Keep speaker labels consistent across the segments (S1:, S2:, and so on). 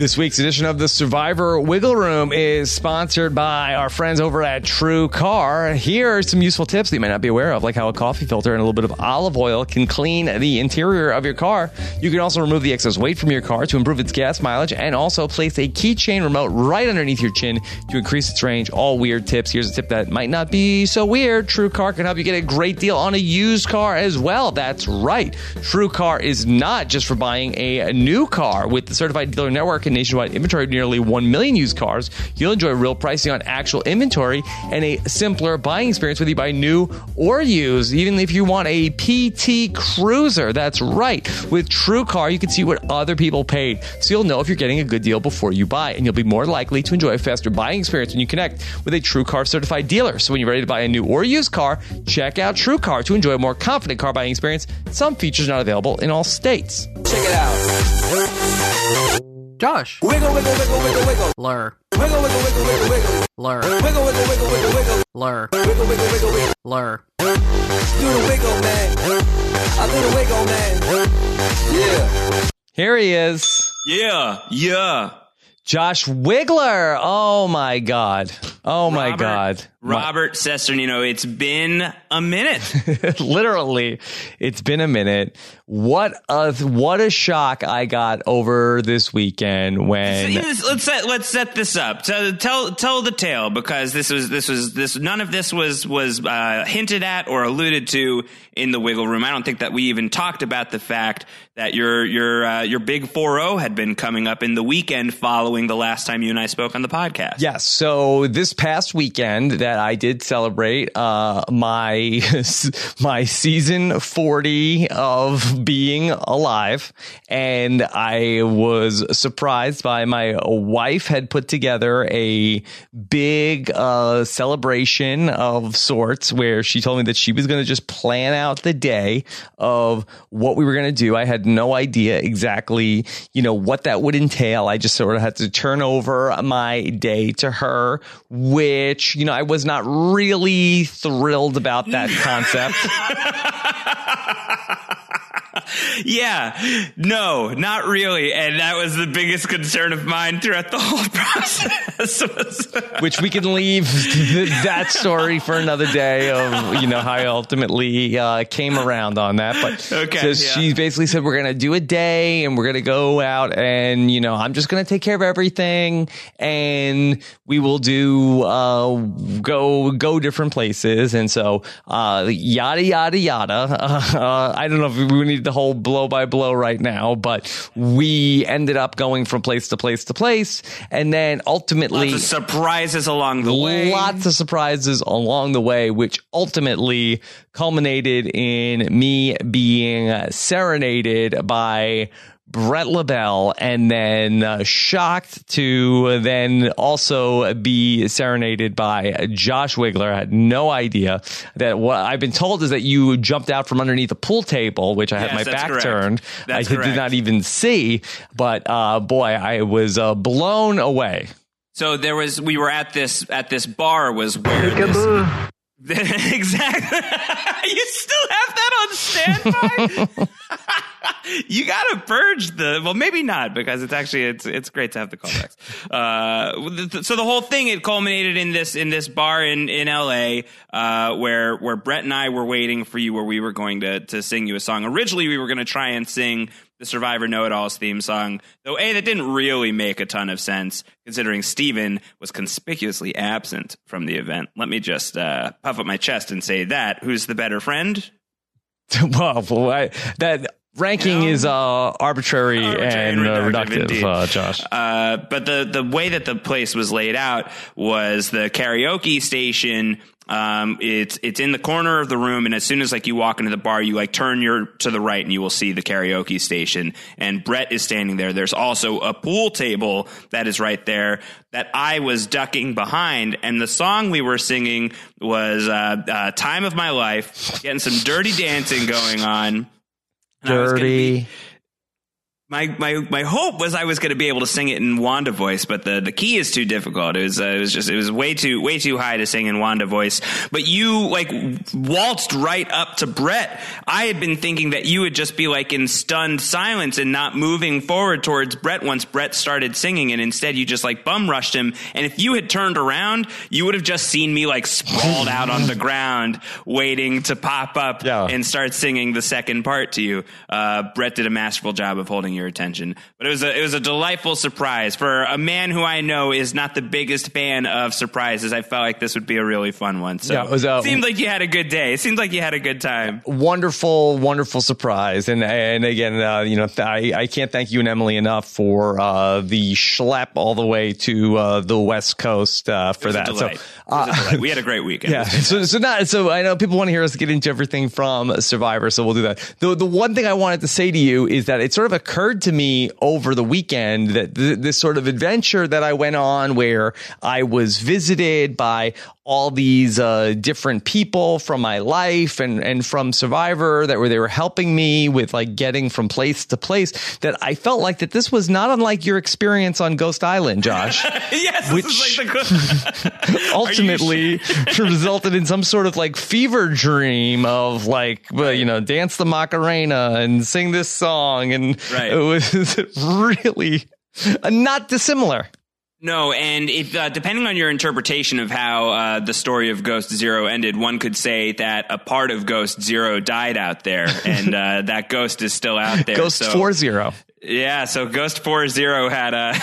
S1: This week's edition of the Survivor Wiggle Room is sponsored by our friends over at TrueCar. Here are some useful tips that you might not be aware of, like how a coffee filter and a little bit of olive oil can clean the interior of your car. You can also remove the excess weight from your car to improve its gas mileage, and also place a keychain remote right underneath your chin to increase its range. All weird tips. Here's a tip that might not be so weird. TrueCar can help you get a great deal on a used car as well. That's right. TrueCar is not just for buying a new car. With the certified dealer network and nationwide inventory of nearly 1 million used cars, you'll enjoy real pricing on actual inventory and a simpler buying experience whether you buy new or used, even if you want a PT Cruiser. That's right. With TrueCar, you can see what other people paid, so you'll know if you're getting a good deal before you buy, and you'll be more likely to enjoy a faster buying experience when you connect with a TrueCar certified dealer. So when you're ready to buy a new or used car, check out TrueCar to enjoy a more confident car buying experience. Some features not available in all states.
S2: Check it out.
S3: Josh.
S2: Wiggle, wiggle, wiggle, wiggle, wiggle.
S3: Lur.
S2: Wiggle, wiggle, wiggle, wiggle, wiggle.
S3: Lur.
S2: Wiggle, wiggle, wiggle, wiggle, wiggle.
S3: Lur.
S2: Wiggle, wiggle, wiggle, wiggle.
S3: Lur.
S2: Do the wiggle, man. I do the wiggle, man. Yeah.
S1: Here he is.
S4: Yeah.
S1: Josh Wigler. Oh, my God. Oh, my God.
S4: Robert Cesternino, it's been a minute.
S1: Literally, it's been a minute. What a shock I got over this weekend when
S4: let's set this up. So tell the tale, because this none of this was hinted at or alluded to in the Wiggle Room. I don't think that we even talked about the fact that your big 4-0 had been coming up in the weekend following the last time you and I spoke on the podcast.
S1: Yes. So this past weekend that I did celebrate my season 40 of being alive, and I was surprised by my wife had put together a big celebration of sorts where she told me that she was going to just plan out the day of what we were going to do. I had no idea exactly, what that would entail. I just sort of had to turn over my day to her, which, I was not really thrilled about that concept.
S4: Yeah, no, not really. And that was the biggest concern of mine throughout the whole process.
S1: Which we can leave that story for another day of, how I ultimately came around on that. But
S4: okay,
S1: she basically said, we're going to do a day and we're going to go out and, I'm just going to take care of everything and we will do go different places. And so yada, yada, yada. I don't know if we need the whole blow by blow right now, but we ended up going from place to place to place, and then ultimately
S4: lots of surprises along the way,
S1: which ultimately culminated in me being serenaded by Brett LaBelle, and then shocked to then also be serenaded by Josh Wigler. I had no idea that what I've been told is that you jumped out from underneath a pool table, which I had my back turned. I did not even see, but boy, I was blown away.
S4: So we were at this bar was where exactly. You still have that on standby? You gotta purge maybe not, because it's great to have the callbacks. So the whole thing, it culminated in this bar in LA, where Brett and I were waiting for you, where we were going to sing you a song. Originally, we were going to try and sing the Survivor Know-It-Alls theme song, though that didn't really make a ton of sense, considering Steven was conspicuously absent from the event. Let me just puff up my chest and say that. Who's the better friend?
S1: Well, that ranking is arbitrary and reductive, Josh.
S4: But the way that the place was laid out was the karaoke station. It's in the corner of the room, and as soon as you walk into the bar, you turn to the right and you will see the karaoke station, and Brett is standing there. There's also a pool table that is right there that I was ducking behind, and the song we were singing was Time of My Life, getting some dirty dancing going on.
S1: Dirty.
S4: My hope was I was going to be able to sing it in Wanda voice, but the key is too difficult. It was way too high to sing in Wanda voice. But you like waltzed right up to Brett. I had been thinking that you would just be like in stunned silence and not moving forward towards Brett once Brett started singing, and instead you just like bum rushed him. And if you had turned around, you would have just seen me like sprawled out on the ground waiting to pop up and start singing the second part to you. Brett did a masterful job of holding your attention, but it was a delightful surprise for a man who I know is not the biggest fan of surprises. I felt like this would be a really fun one. So it seemed like you had a good day. It seemed like you had a good time.
S1: Wonderful surprise. And again, I can't thank you and Emily enough for the schlep all the way to the West Coast for that. So
S4: we had a great weekend.
S1: Yeah. So I know people want to hear us get into everything from Survivor, so we'll do that. The one thing I wanted to say to you is that it sort of occurred to me over the weekend that this sort of adventure that I went on where I was visited by all these different people from my life and from Survivor they were helping me with like getting from place to place, that I felt like that this was not unlike your experience on Ghost Island, Josh.
S4: Yes,
S1: which
S4: this is like
S1: ultimately resulted in some sort of like fever dream of like, dance the Macarena and sing this song. And it was really not dissimilar.
S4: No, and if depending on your interpretation of how the story of Ghost Zero ended, one could say that a part of Ghost Zero died out there, and that ghost is still out there.
S1: Ghost 4-0.
S4: Yeah, so Ghost 4-0 had a...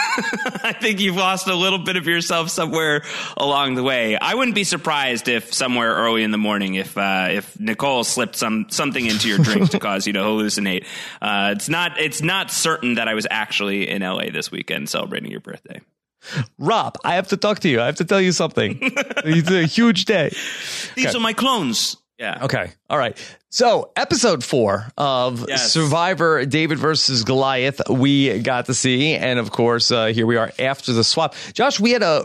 S4: I think you've lost a little bit of yourself somewhere along the way. I wouldn't be surprised if somewhere early in the morning, if Nicole slipped something into your drink to cause you to hallucinate. It's not certain that I was actually in LA this weekend celebrating your birthday.
S1: Rob, I have to talk to you. I have to tell you something. It's a huge day.
S4: These are my clones. Yeah.
S1: Okay. All right. So episode 4 of Survivor David versus Goliath, we got to see. And of course, here we are after the swap. Josh, we had a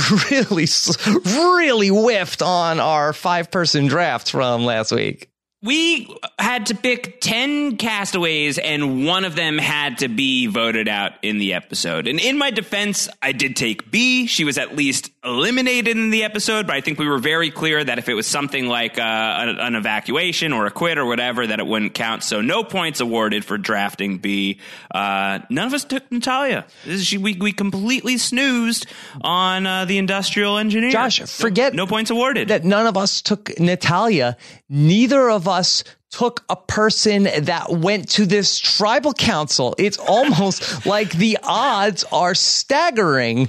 S1: really whiffed on our 5-person draft from last week.
S4: We had to pick 10 castaways, and one of them had to be voted out in the episode. And in my defense, I did take B. She was at least eliminated in the episode, but I think we were very clear that if it was something like an evacuation or a quit or whatever, that it wouldn't count. So no points awarded for drafting B. None of us took Natalia. We completely snoozed on the industrial engineer.
S1: Josh, forget
S4: no points awarded.
S1: That none of us took Natalia. Neither of us took a person that went to this tribal council. It's almost like the odds are staggering.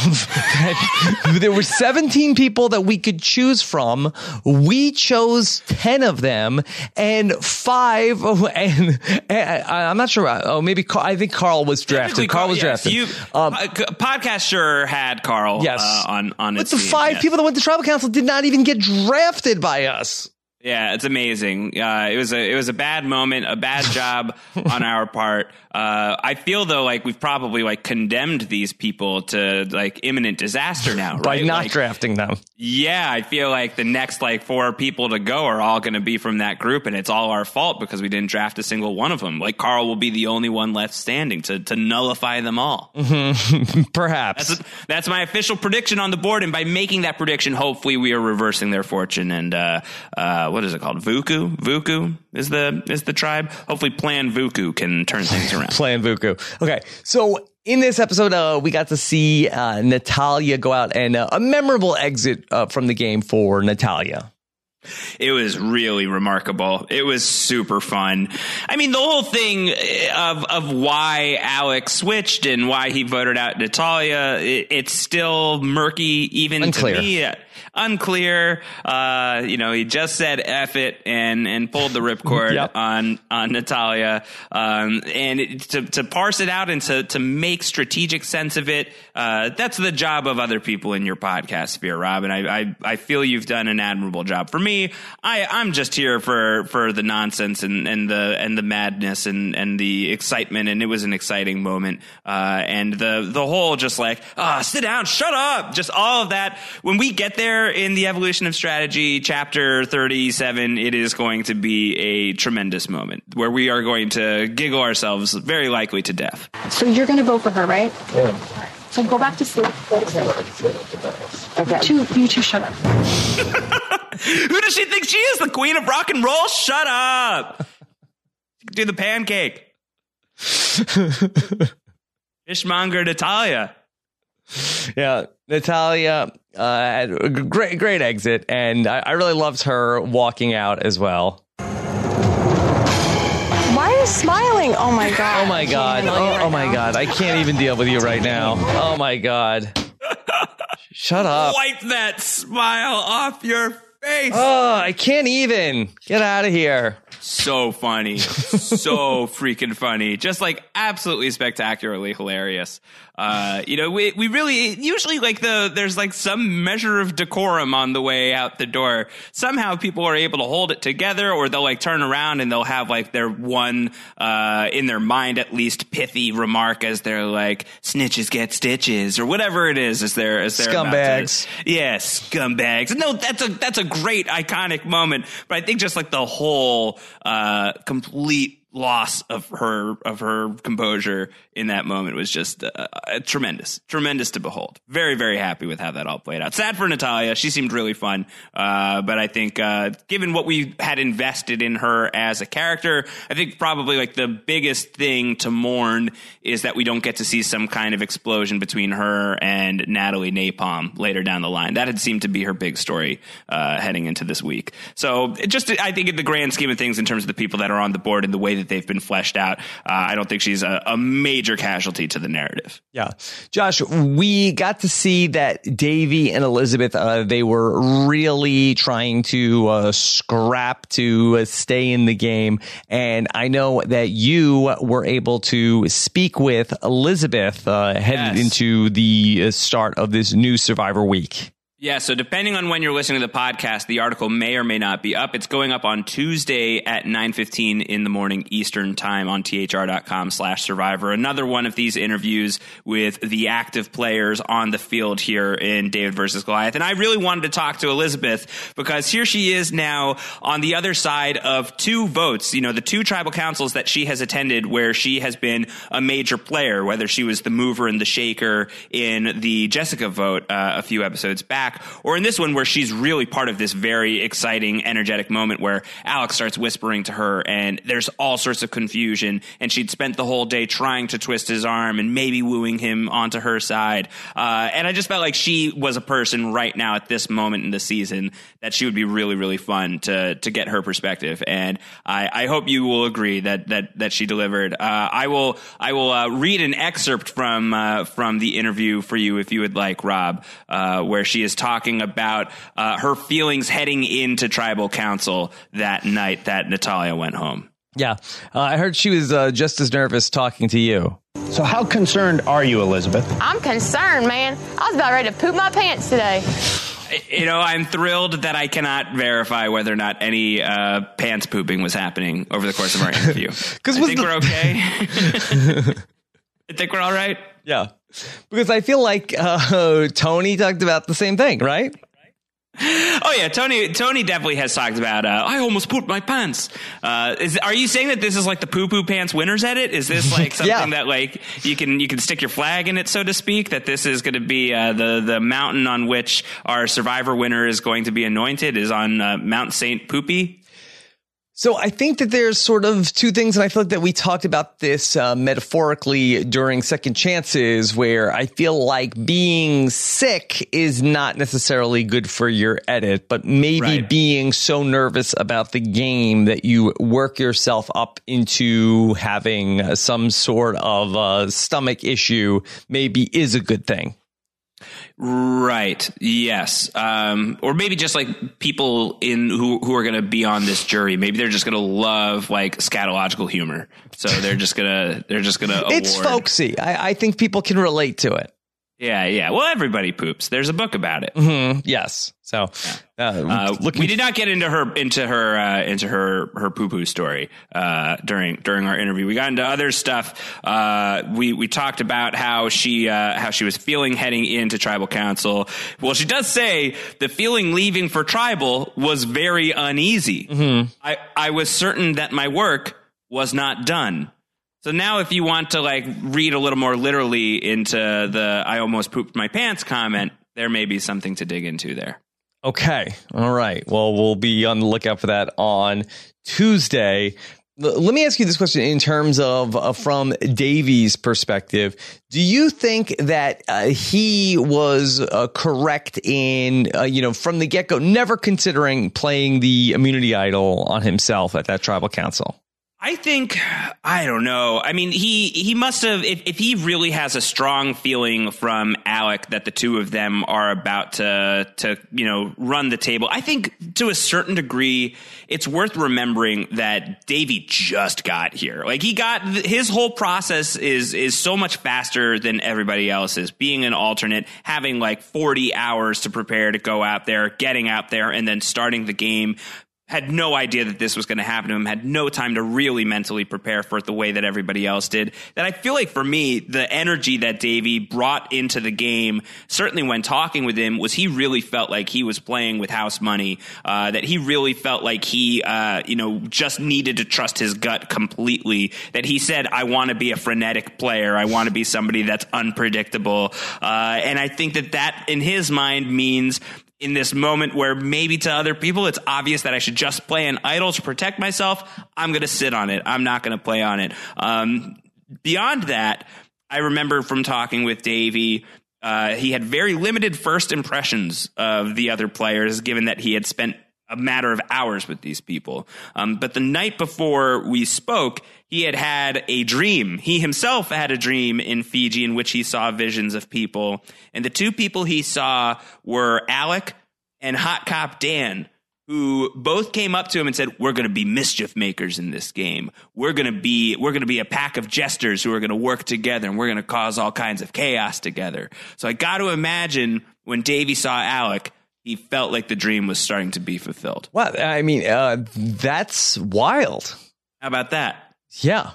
S1: There were 17 people that we could choose from. We chose 10 of them, and 5. And I'm not sure. Oh, maybe I think Carl was drafted. Carl was drafted.
S4: Podcast sure had Carl.
S1: Yes.
S4: On
S1: but the 5 people that went to tribal council did not even get drafted by us.
S4: Yeah, it's amazing. It was a bad moment, a bad job on our part. I feel though like we've probably like condemned these people to like imminent disaster now, right?
S1: By not drafting them.
S4: Yeah, I feel like the next like 4 people to go are all going to be from that group, and it's all our fault because we didn't draft a single one of them. Like Carl will be the only one left standing to nullify them all.
S1: Mm-hmm. Perhaps.
S4: That's my official prediction on the board, and by making that prediction, hopefully we are reversing their fortune. And what is it called? Vuku is the tribe. Hopefully Plan Vuku can turn things around.
S1: Plan Vuku. Okay, so in this episode, we got to see Natalia go out, and a memorable exit from the game for Natalia.
S4: It was really remarkable. It was super fun. I mean, the whole thing of why Alex switched and why he voted out Natalia, it's still murky even
S1: Unclear.
S4: To me. Unclear. He just said F it and pulled the ripcord on Natalia. And to parse it out and to make strategic sense of it, that's the job of other people in your podcast sphere, Rob. And I feel you've done an admirable job. For me, I'm just here for the nonsense and the madness and the excitement. And it was an exciting moment. And the whole just like, sit down, shut up. Just all of that. When we get there, there in the Evolution of Strategy, chapter 37, it is going to be a tremendous moment where we are going to giggle ourselves very likely to death.
S3: So you're going to vote for her, right?
S5: Yeah.
S3: So go back to sleep. Okay. You two shut up.
S4: Who does she think she is? The queen of rock and roll? Shut up. Do the pancake. Fishmonger Natalia.
S1: Yeah, Natalia had a great exit, and I really loved her walking out as well.
S3: Why are you smiling? Oh my god.
S1: Oh my god. Oh my god. I can't even deal with you right now. Oh my god. Shut up.
S4: Wipe that smile off your face.
S1: Oh, I can't even. Get out of here.
S4: So funny. So freaking funny. Just like absolutely spectacularly hilarious. We really usually like there's like some measure of decorum on the way out the door. Somehow people are able to hold it together, or they'll like turn around and they'll have like their one, in their mind at least, pithy remark as they're like, snitches get stitches, or whatever it is as they're
S1: scumbags.
S4: Yeah, scumbags. No, that's a great iconic moment. But I think just like the whole, complete loss of her composure in that moment was just tremendous to behold. Very, very happy with how that all played out. Sad for Natalia. She seemed really fun. But I think given what we had invested in her as a character, I think probably like the biggest thing to mourn is that we don't get to see some kind of explosion between her and Natalie Napalm later down the line. That had seemed to be her big story heading into this week. So I think in the grand scheme of things, in terms of the people that are on the board and the way that they've been fleshed out, I don't think she's a major casualty to the narrative.
S1: Yeah. Josh, we got to see that Davy and Elizabeth, they were really trying to scrap to stay in the game. And I know that you were able to speak with Elizabeth headed into the start of this new Survivor week.
S4: Yeah, so depending on when you're listening to the podcast, the article may or may not be up. It's going up on Tuesday at 9:15 in the morning Eastern time on thr.com/survivor. Another one of these interviews with the active players on the field here in David versus Goliath. And I really wanted to talk to Elizabeth because here she is now on the other side of two votes, the two tribal councils that she has attended where she has been a major player, whether she was the mover and the shaker in the Jessica vote a few episodes back, or in this one where she's really part of this very exciting, energetic moment where Alex starts whispering to her and there's all sorts of confusion, and she'd spent the whole day trying to twist his arm and maybe wooing him onto her side. And I just felt like she was a person right now at this moment in the season that she would be really, really fun to get her perspective. And I hope you will agree that she delivered. I will read an excerpt from the interview for you if you would like, Rob, where she is talking about her feelings heading into tribal council that night that Natalia went home.
S1: Yeah, I heard she was just as nervous talking to you.
S6: So how concerned are you, Elizabeth?
S7: I'm concerned, man. I was about ready to poop my pants today.
S4: I'm thrilled that I cannot verify whether or not any pants pooping was happening over the course of our interview. I think we're okay. I think we're all right.
S1: Yeah, because I feel like Tony talked about the same thing, right?
S4: Oh yeah, Tony definitely has talked about I almost pooped my pants. Are you saying that this is like the poo poo pants winner's edit? Is this like something that like you can stick your flag in it, so to speak, that this is going to be the mountain on which our Survivor winner is going to be anointed is on Mount St. Poopy?
S1: So I think that there's sort of two things, and I feel like that we talked about this metaphorically during Second Chances, where I feel like being sick is not necessarily good for your edit, but maybe being so nervous about the game that you work yourself up into having some sort of stomach issue maybe is a good thing.
S4: Right. Yes. Or maybe just like people who are going to be on this jury. Maybe they're just going to love like scatological humor. So they're just going to
S1: It's folksy. I think people can relate to it.
S4: Yeah. Well, everybody poops. There's a book about it.
S1: Yes. So
S4: we did not get into her poo poo story during our interview. We got into other stuff. We talked about how she was feeling heading into tribal council. Well, she does say the feeling leaving for tribal was very uneasy. I was certain that my work was not done. So now if you want to read a little more literally into the I almost pooped my pants comment, there may be something to dig into there.
S1: Okay. All right. Well, we'll be on the lookout for that on Tuesday. Let me ask you this question in terms of from Davey's perspective. Do you think that he was correct in, from the get-go, never considering playing the immunity idol on himself at that tribal council?
S4: I don't know. I mean, he must have, if he really has a strong feeling from Alec that the two of them are about to run the table. I think to a certain degree, it's worth remembering that Davey just got here. His whole process is so much faster than everybody else's. Being an alternate, having 40 hours to prepare to go out there, getting out there, and then starting the game. Had no idea that this was going to happen to him, had no time to really mentally prepare for it the way that everybody else did. That I feel like for me, the energy that Davey brought into the game, certainly when talking with him, was he really felt like he was playing with house money, that he really felt like he, just needed to trust his gut completely, that he said, I want to be a frenetic player. I want to be somebody that's unpredictable. And I think that in his mind means in this moment where maybe to other people it's obvious that I should just play an idol to protect myself, I'm going to sit on it. I'm not going to play on it. Beyond that, I remember from talking with Davey, he had very limited first impressions of the other players, given that he had spent a matter of hours with these people. But the night before we spoke, he had a dream. He himself had a dream in Fiji in which he saw visions of people. And the two people he saw were Alec and Hot Cop Dan, who both came up to him and said, we're going to be mischief makers in this game. We're going to be a pack of jesters who are going to work together, and we're going to cause all kinds of chaos together. So I got to imagine when Davey saw Alec, he felt like the dream was starting to be fulfilled.
S1: Well, I mean, that's wild.
S4: How about that?
S1: Yeah.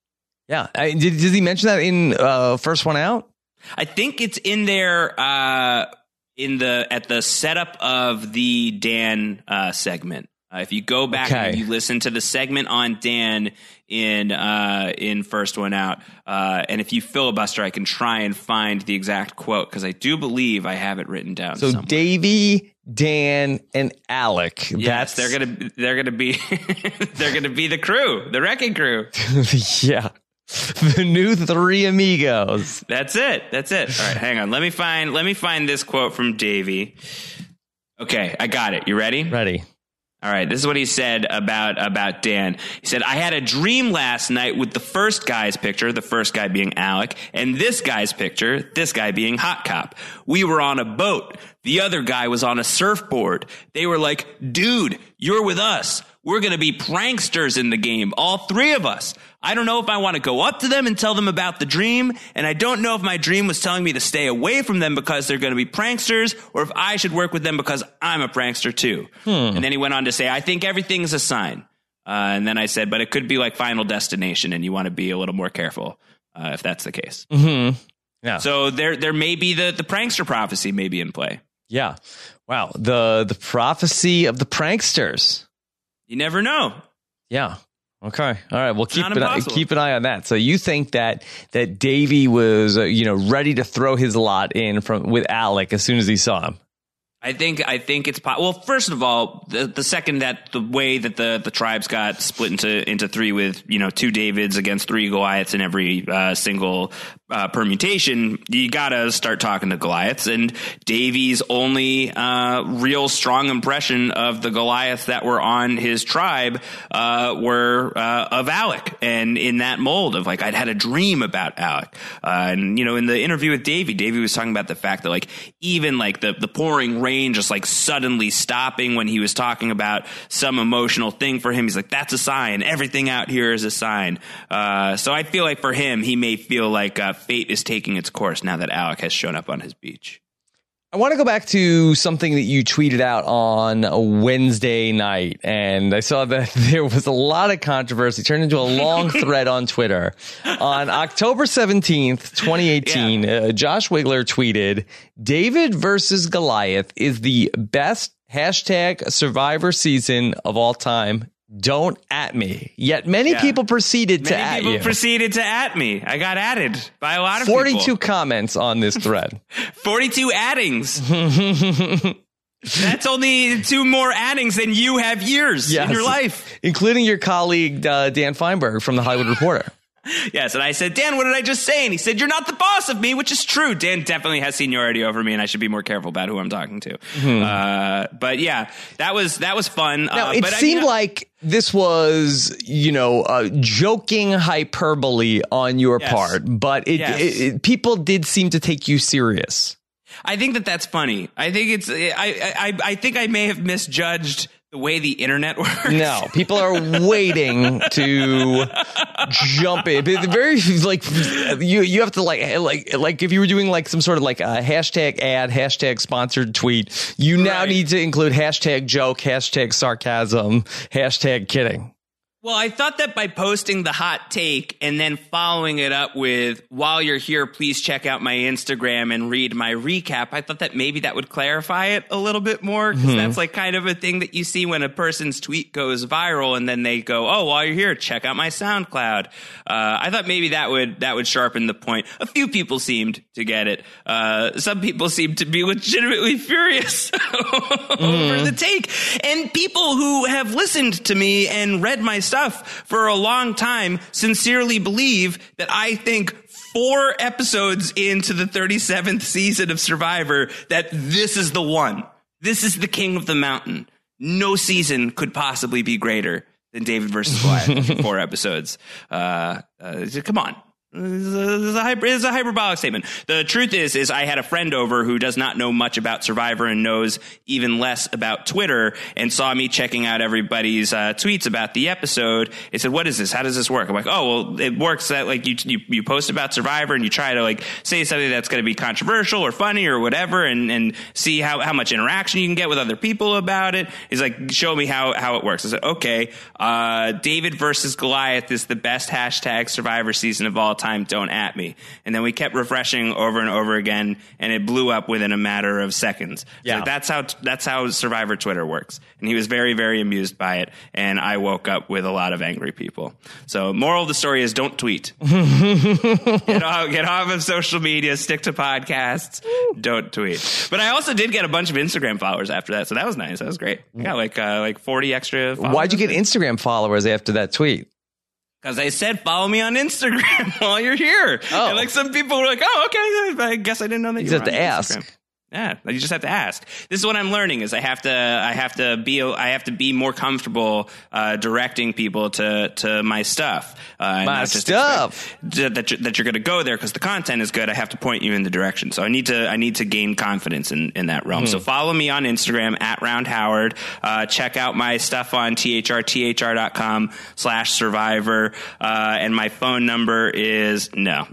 S1: Did he mention that in First One Out?
S4: I think it's in there at the setup of the Dan segment. If you go back and you listen to the segment on Dan in First One Out, and if you filibuster, I can try and find the exact quote because I do believe I have it written down. So somewhere. Davey,
S1: Dan, and Alec.
S4: Yes, they're gonna be the crew, the wrecking crew.
S1: Yeah. The new Three Amigos.
S4: That's it. All right, hang on. Let me find this quote from Davey. Okay, I got it. You ready?
S1: Ready.
S4: All right, this is what he said about Dan. He said, I had a dream last night with the first guy's picture, the first guy being Alec, and this guy's picture, this guy being Hot Cop. We were on a boat. The other guy was on a surfboard. They were like, dude, you're with us. We're going to be pranksters in the game, all three of us. I don't know if I want to go up to them and tell them about the dream, and I don't know if my dream was telling me to stay away from them because they're going to be pranksters, or if I should work with them because I'm a prankster too. And then he went on to say, I think everything's a sign. And then I said, but it could be like Final Destination, and you want to be a little more careful if that's the case.
S1: Mm-hmm. Yeah.
S4: So there may be the prankster prophecy may be in play.
S1: Yeah. Wow. The prophecy of the pranksters.
S4: You never know.
S1: Yeah. Okay. All right. Well, keep an eye on that. So you think that Davey was, ready to throw his lot in with Alec as soon as he saw him?
S4: I think it's well. First of all, the second that the way that the tribes got split into three with two Davids against three Goliaths in every single permutation, you gotta start talking to Goliaths. And Davey's only real strong impression of the Goliaths that were on his tribe were of Alec, and in that mold of I'd had a dream about Alec. And in the interview with Davey was talking about the fact that even the pouring rain just suddenly stopping when he was talking about some emotional thing for him. He's like, that's a sign. Everything out here is a sign. So I feel like for him, he may feel like fate is taking its course now that Alec has shown up on his beach.
S1: I want to go back to something that you tweeted out on a Wednesday night, and I saw that there was a lot of controversy, turned into a long thread on Twitter. On October 17th, 2018, Josh Wigler tweeted, David versus Goliath is the best hashtag Survivor season of all time. Don't at me. Yet many people proceeded to at you.
S4: Many people proceeded to at me. I got added by a lot of
S1: 42
S4: people.
S1: comments on this thread.
S4: 42 addings. That's only 2 more addings than you have years in your life.
S1: Including your colleague, Dan Feinberg from The Hollywood Reporter.
S4: Yes, and I said, Dan, what did I just say? And he said, you're not the boss of me, which is true. Dan definitely has seniority over me, and I should be more careful about who I'm talking to. But yeah, that was fun.
S1: Now, it seemed like this was, joking hyperbole on your part, but people did seem to take you serious.
S4: I think that's funny. I think I think I may have misjudged the way the internet works.
S1: No, people are waiting to jump in. Very you have to like if you were doing like some sort of like a hashtag ad, hashtag sponsored tweet, you now need to include hashtag joke, hashtag sarcasm, hashtag kidding.
S4: Well, I thought that by posting the hot take and then following it up with, while you're here, please check out my Instagram and read my recap. I thought that maybe that would clarify it a little bit more, because that's like kind of a thing that you see when a person's tweet goes viral and then they go, oh, while you're here, check out my SoundCloud. I thought maybe that would sharpen the point. A few people seemed to get it. Some people seemed to be legitimately furious over the take. And people who have listened to me and read my stuff for a long time sincerely believe that I think 4 episodes into the 37th season of Survivor that this is the one. This is the king of the mountain. No season could possibly be greater than David versus Goliath. 4 episodes. Come on. It's a hyperbolic statement. The truth is I had a friend over who does not know much about Survivor and knows even less about Twitter, and saw me checking out everybody's tweets about the episode. He said, what is this? How does this work? I'm like, oh, well, it works that like you post about Survivor and you try to like say something that's going to be controversial or funny or whatever, and see how much interaction you can get with other people about it. He's like, show me how it works. I said, okay, David versus Goliath is the best hashtag Survivor season of all time. Don't at me. And then we kept refreshing over and over again, and it blew up within a matter of seconds.
S1: Yeah.
S4: So that's how Survivor Twitter works. And he was very, very amused by it. And I woke up with a lot of angry people. So moral of the story is don't tweet. Get off of social media, stick to podcasts, don't tweet. But I also did get a bunch of Instagram followers after that. So that was nice. That was great. I got like 40 extra followers.
S1: Why'd you get Instagram followers after that tweet?
S4: Because I said, follow me on Instagram while you're here. Oh. And like some people were like, oh, okay. I guess I didn't know that you
S1: have to
S4: Instagram.
S1: Ask.
S4: Yeah, you just have to ask. This is what I'm learning: is I have to be more comfortable directing people to my stuff.
S1: My stuff
S4: that you're going to go there because the content is good. I have to point you in the direction. So I need to gain confidence in that realm. So follow me on Instagram at Round Howard. Check out my stuff on thr.com/survivor. And my phone number is no.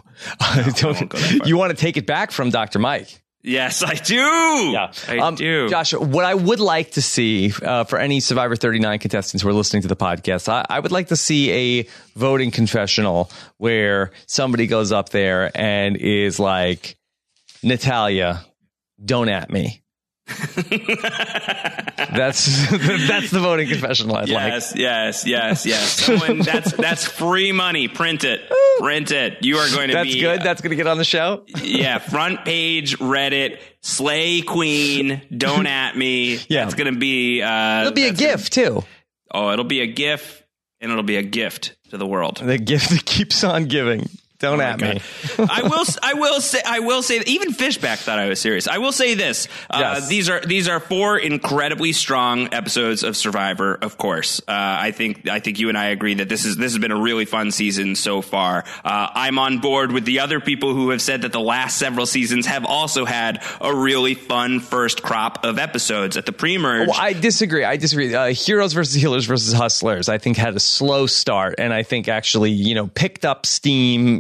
S1: You want to take it back from Dr. Mike?
S4: Yes, I do.
S1: Yeah,
S4: I do.
S1: Josh, what I would like to see for any Survivor 39 contestants who are listening to the podcast, I would like to see a voting confessional where somebody goes up there and is like, Natalia, don't at me. That's the voting confessional I'd like.
S4: Yes. Someone, that's free money. Print it. You are going to
S1: That's good. That's going to get on the show.
S4: Yeah. Front page Reddit. Slay Queen. Don't at me.
S1: Yeah.
S4: It's going to be.
S1: It'll be a gift too.
S4: Oh, it'll be a gift, and it'll be a gift to the world.
S1: The gift that keeps on giving. Don't at me.
S4: I will say that even Fishback thought I was serious. I will say this.
S1: Yes.
S4: These are 4 incredibly strong episodes of Survivor, of course. I think you and I agree that this has been a really fun season so far. I'm on board with the other people who have said that the last several seasons have also had a really fun first crop of episodes. At the pre-merge.
S1: Well, I disagree. Heroes versus Healers versus Hustlers, I think, had a slow start, and I think actually, picked up steam,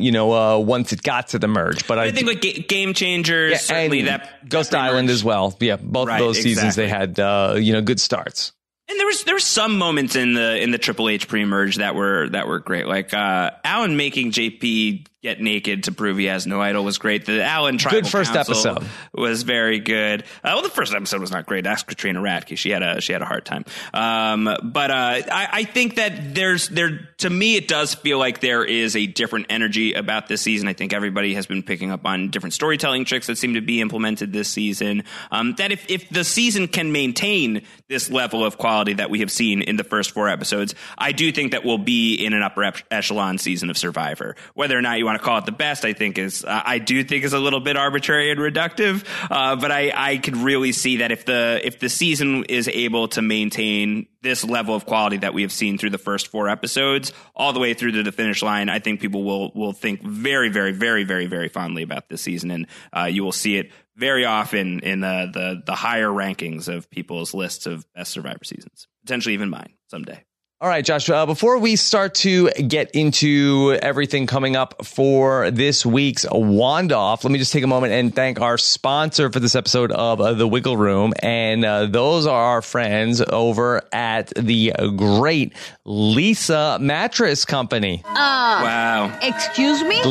S1: once it got to the merge. But
S4: I think like Game Changers, certainly that
S1: Ghost Island as well. Yeah, both of those seasons they had good starts.
S4: And there were some moments in the Triple H pre-merge that were great. Like Alan making JP get naked to prove he has no idol was great. The Alan Tribal
S1: good first
S4: Council
S1: episode
S4: was very good. Well, the first episode was not great. Ask Katrina Radke. She had a hard time. But I think that to me it does feel like there is a different energy about this season. I think everybody has been picking up on different storytelling tricks that seem to be implemented this season. That if the season can maintain this level of quality that we have seen in the first 4 episodes, I do think that we'll be in an upper echelon season of Survivor. Whether or not you want to call it the best, I do think is a little bit arbitrary and reductive. But I could really see that if the season is able to maintain this level of quality that we have seen through the first 4 episodes all the way through to the finish line, I think people will think very, very, very, very, very fondly about this season. And you will see it very often in the higher rankings of people's lists of best Survivor seasons, potentially even mine someday.
S1: All right, Josh, before we start to get into everything coming up for this week's Wand-Off, let me just take a moment and thank our sponsor for this episode of The Wiggle Room. And those are our friends over at the great Leesa Mattress Company.
S4: Wow.
S5: Excuse me?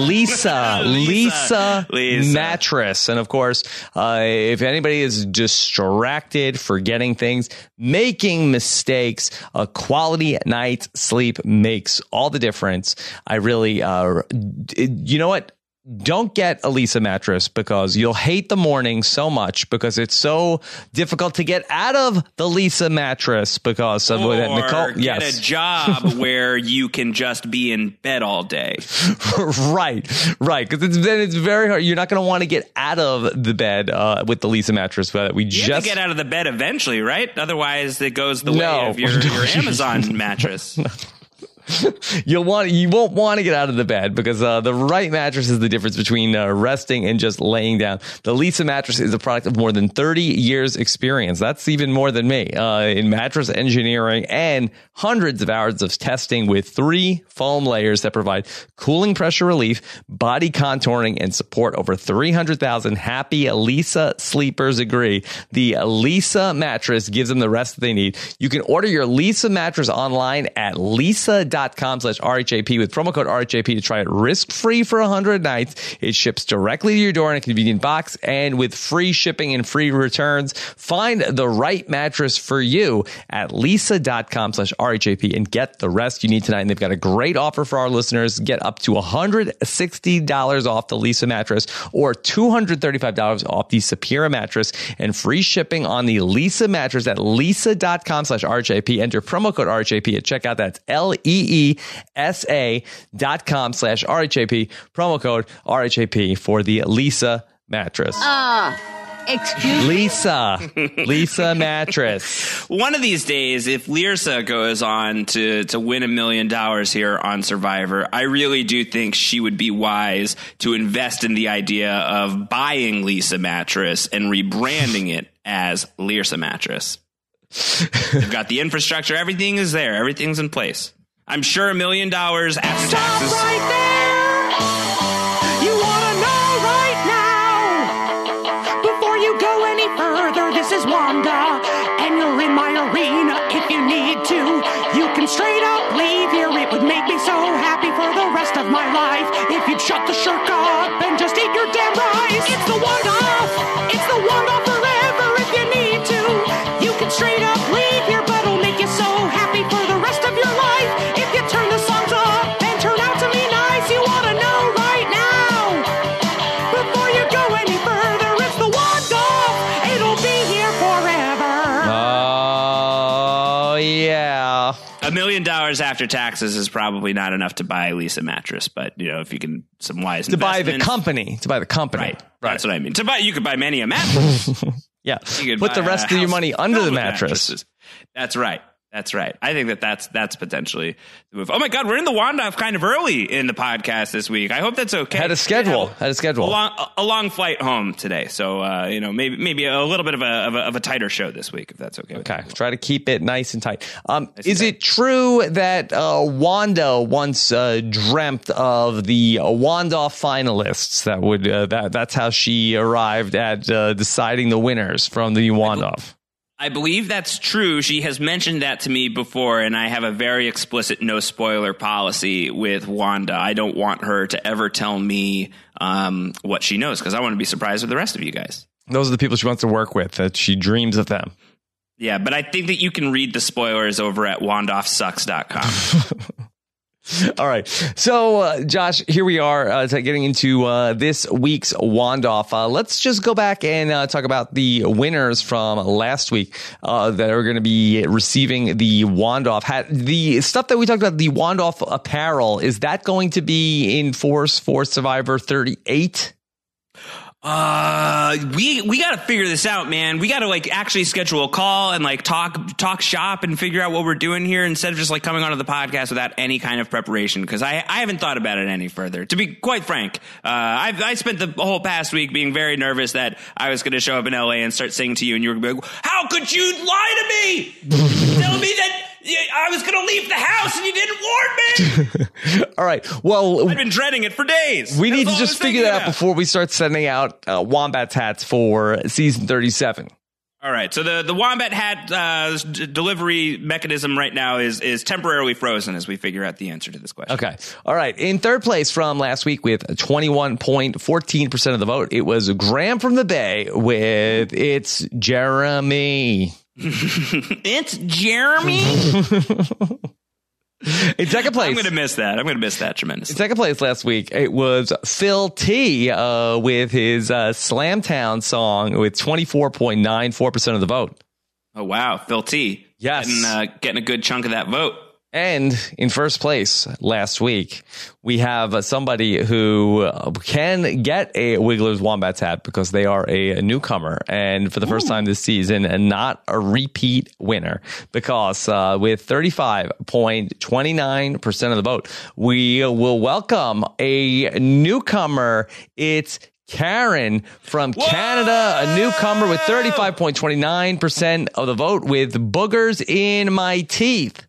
S1: Leesa Mattress. And of course, if anybody is distracted, forgetting things, making mistakes, a quality night's sleep makes all the difference. I really, you know what? Don't get a Leesa mattress because you'll hate the morning so much because it's so difficult to get out of the Leesa mattress because of that. Nicole,
S4: get a job where you can just be in bed all day.
S1: Right. Because it's very hard. You're not going to want to get out of the bed with the Leesa mattress. But
S4: you have to get out of the bed eventually, right? Otherwise, it goes the way of your Amazon mattress.
S1: You won't want to get out of the bed because the right mattress is the difference between resting and just laying down. The Leesa mattress is a product of more than 30 years experience. That's even more than me in mattress engineering and hundreds of hours of testing with 3 foam layers that provide cooling pressure relief, body contouring, and support. Over 300,000 happy Leesa sleepers agree. The Leesa mattress gives them the rest that they need. You can order your Leesa mattress online at leesa.com/RHAP with promo code RHAP to try it risk-free for 100 nights. It ships directly to your door in a convenient box and with free shipping and free returns. Find the right mattress for you at leesa.com/RHAP and get the rest you need tonight. And they've got a great offer for our listeners. Get up to $160 off the Leesa mattress or $235 off the Sapira mattress and free shipping on the Leesa mattress at leesa.com/RHAP. Enter promo code RHAP at checkout. That's LEESA.com/RHAP. Promo code RHAP for the Leesa mattress.
S5: Excuse me?
S1: Leesa mattress.
S4: One of these days, if Leesa goes on to win $1 million here on Survivor, I really do think she would be wise to invest in the idea of buying Leesa mattress and rebranding it as Leesa mattress. They've got the infrastructure. Everything is there. Everything's in place. I'm sure $1 million after taxes.
S8: Stop right there. You want to know right now. Before you go any further, this is Wanda, and you're in my arena if you need to. You can straight up leave here. It would make me so happy for the rest of my life if you'd shut the shirk up and just eat your damn rice. It's the Wand-Off. It's the Wand-Off forever if you need to. You can straight up leave here, but it'll make you so happy for the rest of your life if you turn the songs up and turn out to be nice. You want to know right now before you go any further. It's the Wand-Off. It'll be here forever.
S1: Oh, yeah.
S4: $1 million after taxes is probably not enough to buy Leesa mattress, but if you can some wise
S1: to buy the company, right.
S4: That's what I mean. You could buy many a mattress.
S1: Yeah, put the rest of your money under the mattress.
S4: That's right. That's right. I think that's potentially the move. Oh my God, we're in the Wandoff kind of early in the podcast this week. I hope that's okay.
S1: Had a schedule.
S4: A long flight home today, so maybe a little bit of a tighter show this week, if that's okay.
S1: Okay, try to keep it nice and tight. Is it true that Wanda once dreamt of the Wandoff finalists? That would that's how she arrived at deciding the winners from the Wandoff.
S4: I believe that's true. She has mentioned that to me before, and I have a very explicit no spoiler policy with Wanda. I don't want her to ever tell me what she knows, because I want to be surprised with the rest of you guys.
S1: Those are the people she wants to work with, that she dreams of them.
S4: Yeah, but I think that you can read the spoilers over at wandoffsucks.com.
S1: All right. So, Josh, here we are getting into this week's Wandoff. Let's just go back and talk about the winners from last week that are going to be receiving the Wandoff hat. The stuff that we talked about, the Wandoff apparel, is that going to be in force for Survivor 38?
S4: We got to figure this out, man. We got to actually schedule a call and talk shop and figure out what we're doing here, instead of just coming onto the podcast without any kind of preparation. Because I haven't thought about it any further, to be quite frank. I spent the whole past week being very nervous that I was going to show up in LA and start singing to you, and you were going to be like, how could you lie to me? Tell me that I was going to leave the house and you didn't warn me.
S1: All right. Well,
S4: I've been dreading it for days.
S1: We need to just figure that out before we start sending out Wombat hats for season 37.
S4: All right. So the Wombat hat delivery mechanism right now is temporarily frozen as we figure out the answer to this question.
S1: Okay. All right. In third place from last week with 21.14% of the vote, it was Graham from the Bay with It's Jeremy.
S4: It's Jeremy.
S1: In second place,
S4: I'm going to miss that tremendously.
S1: In second place last week, it was Phil T with his Slamtown song with 24.94% of the vote.
S4: Oh wow, Phil T.
S1: Yes,
S4: getting a good chunk of that vote.
S1: And in first place last week, we have somebody who can get a Wiggler's Wombats hat because they are a newcomer, and for the first time this season, and not a repeat winner, because with 35.29% of the vote, we will welcome a newcomer. It's Karen from Canada, a newcomer with 35.29% of the vote with boogers in my teeth.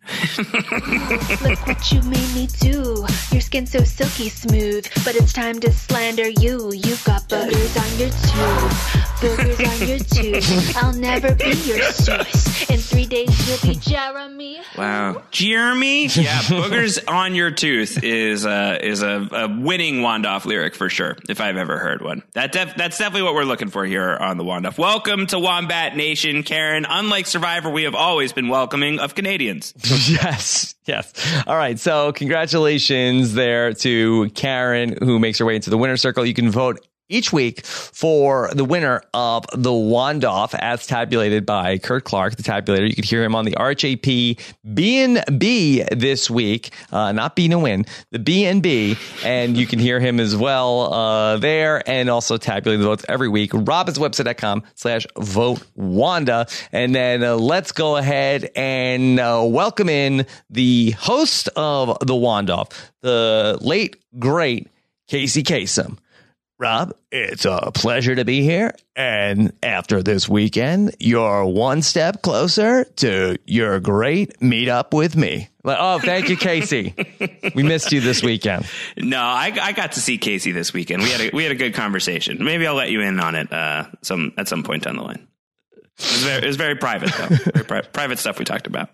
S9: Look what you made me do. Your skin's so silky smooth, but it's time to slander you. You've got boogers on your tooth. Boogers on your tooth. I'll never be your source. In 3 days you'll be Jeremy.
S4: Wow. Jeremy? Yeah, boogers on your tooth is a winning Wandoff lyric for sure, if I've ever heard one. That's definitely what we're looking for here on the Wandoff. Welcome to Wombat Nation, Karen. Unlike Survivor, we have always been welcoming of Canadians.
S1: Yes. All right. So congratulations there to Karen, who makes her way into the winner's circle. You can vote each week for the winner of the Wandoff, as tabulated by Kurt Clark, the tabulator. You could hear him on the RHAP B&B this week, not B to win, the B&B, and you can hear him as well there, and also tabulate the votes every week. robinswebsite.com/vote Wanda. And then let's go ahead and welcome in the host of the Wandoff, the late, great Casey Kasem. Rob, it's a pleasure to be here. And after this weekend, you're one step closer to your great meetup with me. Oh, thank you, Casey. We missed you this weekend.
S4: No, I got to see Casey this weekend. We had a good conversation. Maybe I'll let you in on it at some point down the line. It was very private, though. Very private stuff we talked about.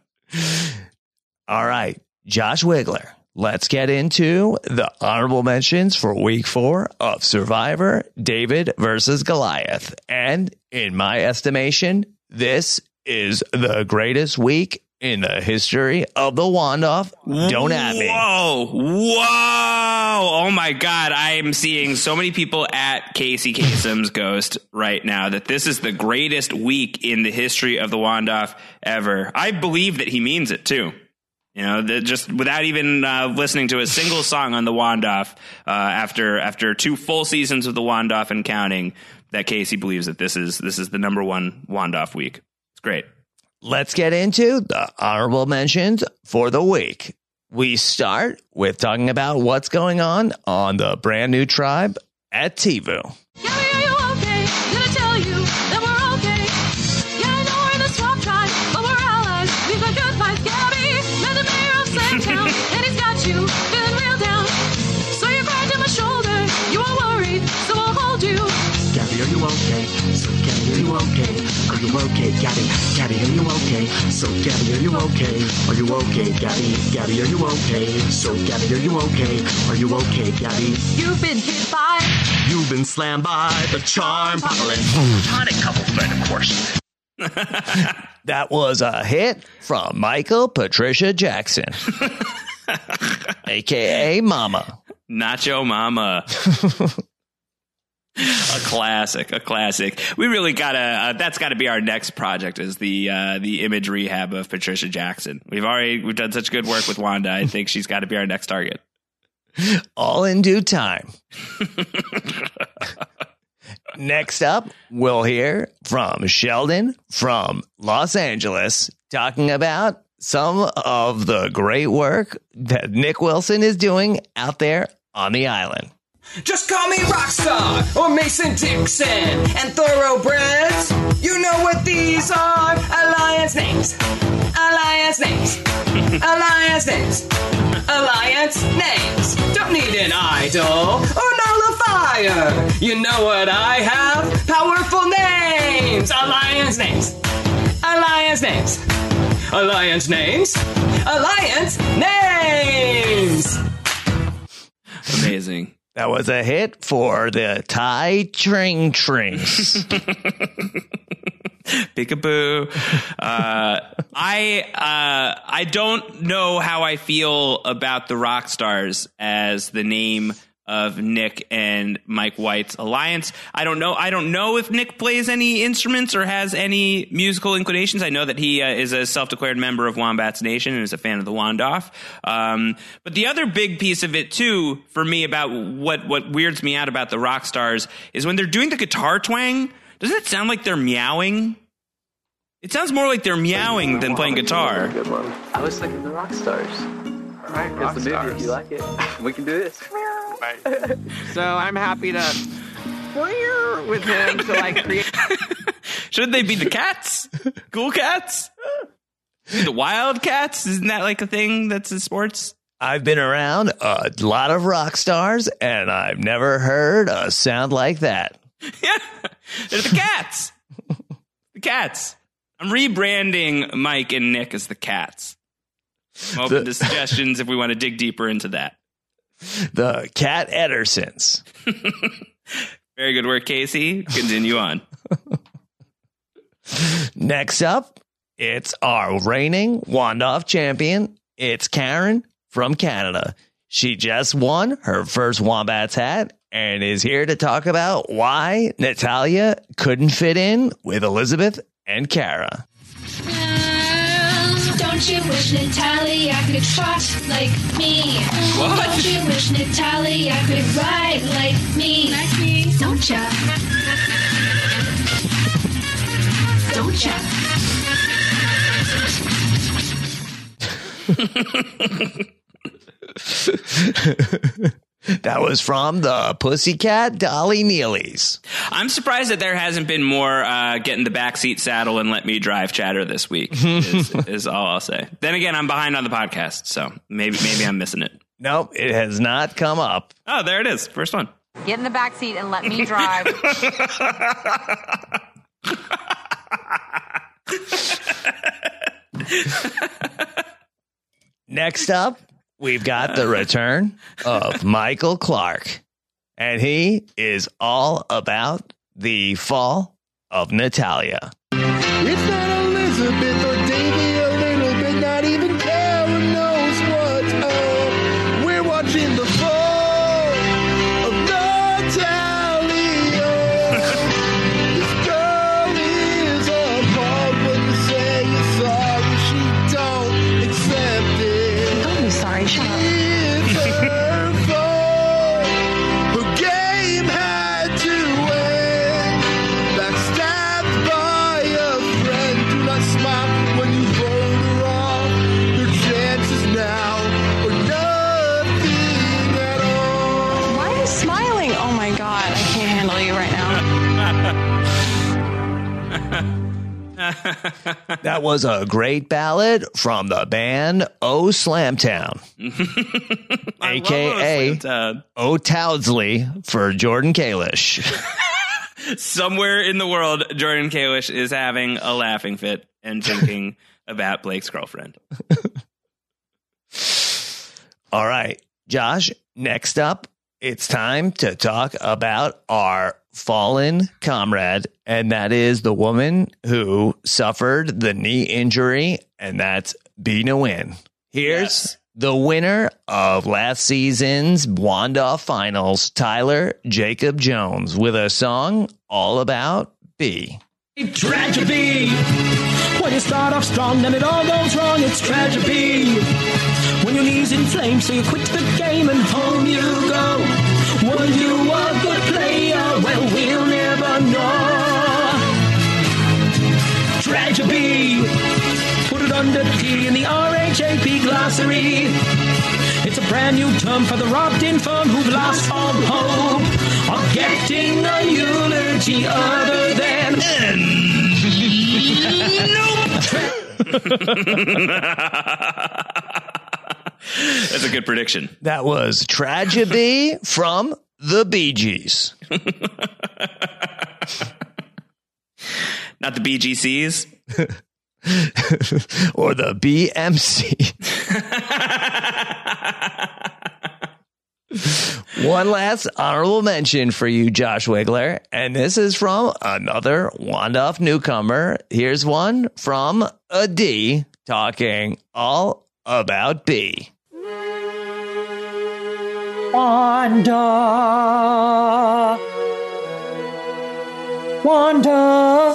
S1: All right, Josh Wiggler. Let's get into the honorable mentions for week 4 of Survivor, David versus Goliath. And in my estimation, this is the greatest week in the history of the Wandoff. Don't at me.
S4: Whoa. Oh my God. I am seeing so many people at Casey Kasem's Ghost right now that this is the greatest week in the history of the Wandoff ever. I believe that he means it too. You know, just without even listening to a single song on the Wandoff, after 2 full seasons of the Wandoff and counting, that Casey believes that this is the number 1 Wandoff week. It's great.
S1: let's get into the honorable mentions for the week. We start with talking about what's going on the brand new tribe at Tivu.
S8: Gabby, are you okay? Gonna tell you that we're okay. Yeah, I know we're in the swamp tribe, but we're allies. We've got good vibes. Gabby, met the mayor of Slamtown, and he's got you feeling real down. So you're crying to my shoulder, you are worried, so I'll hold you.
S10: Gabby, are you okay? So Gabby, are you okay? Are you okay, Gabby? Gabby, are you okay? So Gabby, are you okay? Are you okay, Gabby? Gabby, are you okay? So Gabby, are you okay? Are you okay, Gabby?
S8: You've been hit by.
S10: You've been slammed by the charm poppin'. Tonic couple friend, of course.
S1: That was a hit from Michael Patricia Jackson, a.k.a. Mama.
S4: Nacho Mama. A classic. We really gotta. That's got to be our next project. Is the image rehab of Patricia Jackson. We've done such good work with Wanda. I think she's got to be our next target.
S1: All in due time. Next up, we'll hear from Sheldon from Los Angeles talking about some of the great work that Nick Wilson is doing out there on the island.
S2: Just call me Rockstar or Mason Dixon and Thoroughbreds. You know what these are. Alliance names. Alliance names. Alliance names. Alliance names. Don't need an idol or nullifier. You know what I have? Powerful names. Alliance names. Alliance names. Alliance names. Alliance names.
S4: Amazing.
S1: That was a hit for the Thai Tring Trings.
S4: Peekaboo. I don't know how I feel about the Rockstars as the name of Nick and Mike White's alliance. I don't know if Nick plays any instruments or has any musical inclinations. I know that he is a self-declared member of Wombats Nation and is a fan of the Wandoff. But the other big piece of it, too, for me about what weirds me out about the Rockstars is when they're doing the guitar twang, doesn't it sound like they're meowing? It sounds more like they're meowing than playing guitar.
S11: Good one. I was thinking the Rockstars. All right, it's the movie. If you like it, we can do this.
S12: Right. So I'm happy to with him to like create.
S4: Shouldn't they be the cats? Cool cats? The Wildcats? Isn't that like a thing that's in sports?
S1: I've been around a lot of rock stars, and I've never heard a sound like that.
S4: Yeah, they're the cats. The cats. I'm rebranding Mike and Nick as the cats. I'm open to suggestions if we want to dig deeper into that.
S1: The Cat Edersons.
S4: Very good work, Casey. Continue on.
S1: Next up, it's our reigning Wandoff champion. It's Karen from Canada. She just won her first Wombats hat and is here to talk about why Natalia couldn't fit in with Elizabeth and Kara.
S9: Don't you wish Natalia could trot like me?
S4: What?
S9: Don't you wish Natalia could ride like me? Like me. Don't ya? Don't ya?
S1: That was from the Pussycat Dolly Neelys.
S4: I'm surprised that there hasn't been more get in the backseat saddle and let me drive chatter this week, is all I'll say. Then again, I'm behind on the podcast, so maybe I'm missing it.
S1: Nope, it has not come up.
S4: Oh, there it is. First one.
S5: Get in the back seat and let me drive.
S1: Next up, we've got the return of Michael Clark, and he is all about the fall of Natalia.
S13: It's not Elizabeth or Davy a little bit, not even Kara knows what's up. We're watching the fall of Natalia. This girl is appalled when you say you're sorry. She don't accept it.
S3: Don't be sorry, shut up.
S13: It's her fault. Her game had to end. Backstabbed by a friend. Do not smile.
S1: That was a great ballad from the band O Slamtown, a.k.a. O Towsley for Jordan Kalish.
S4: Somewhere in the world, Jordan Kalish is having a laughing fit and thinking about Blake's girlfriend.
S1: All right, Josh, next up, it's time to talk about our fallen comrade, and that is the woman who suffered the knee injury, and that's Bea Nguyen. Here's the winner of last season's Wanda Finals, Tyler Jacob Jones, with a song all about Bea.
S14: Tragedy. When you start off strong, then it all goes wrong. It's tragedy. When your knees inflame, so you quit the game and home you go. Were you a good player? Well, we'll never know. Tragedy. Put it under T in the RHAP glossary. It's a brand new term for the robbed infirm who've lost all hope of getting a eulogy other than
S4: That's a good prediction.
S1: That was Tragedy from the Bee Gees.
S4: Not the BGCs?
S1: Or the BMC. One last honorable mention for you, Josh Wigler, and this is from another Wandoff newcomer. Here's one from a D talking all about Bea.
S15: Wanda,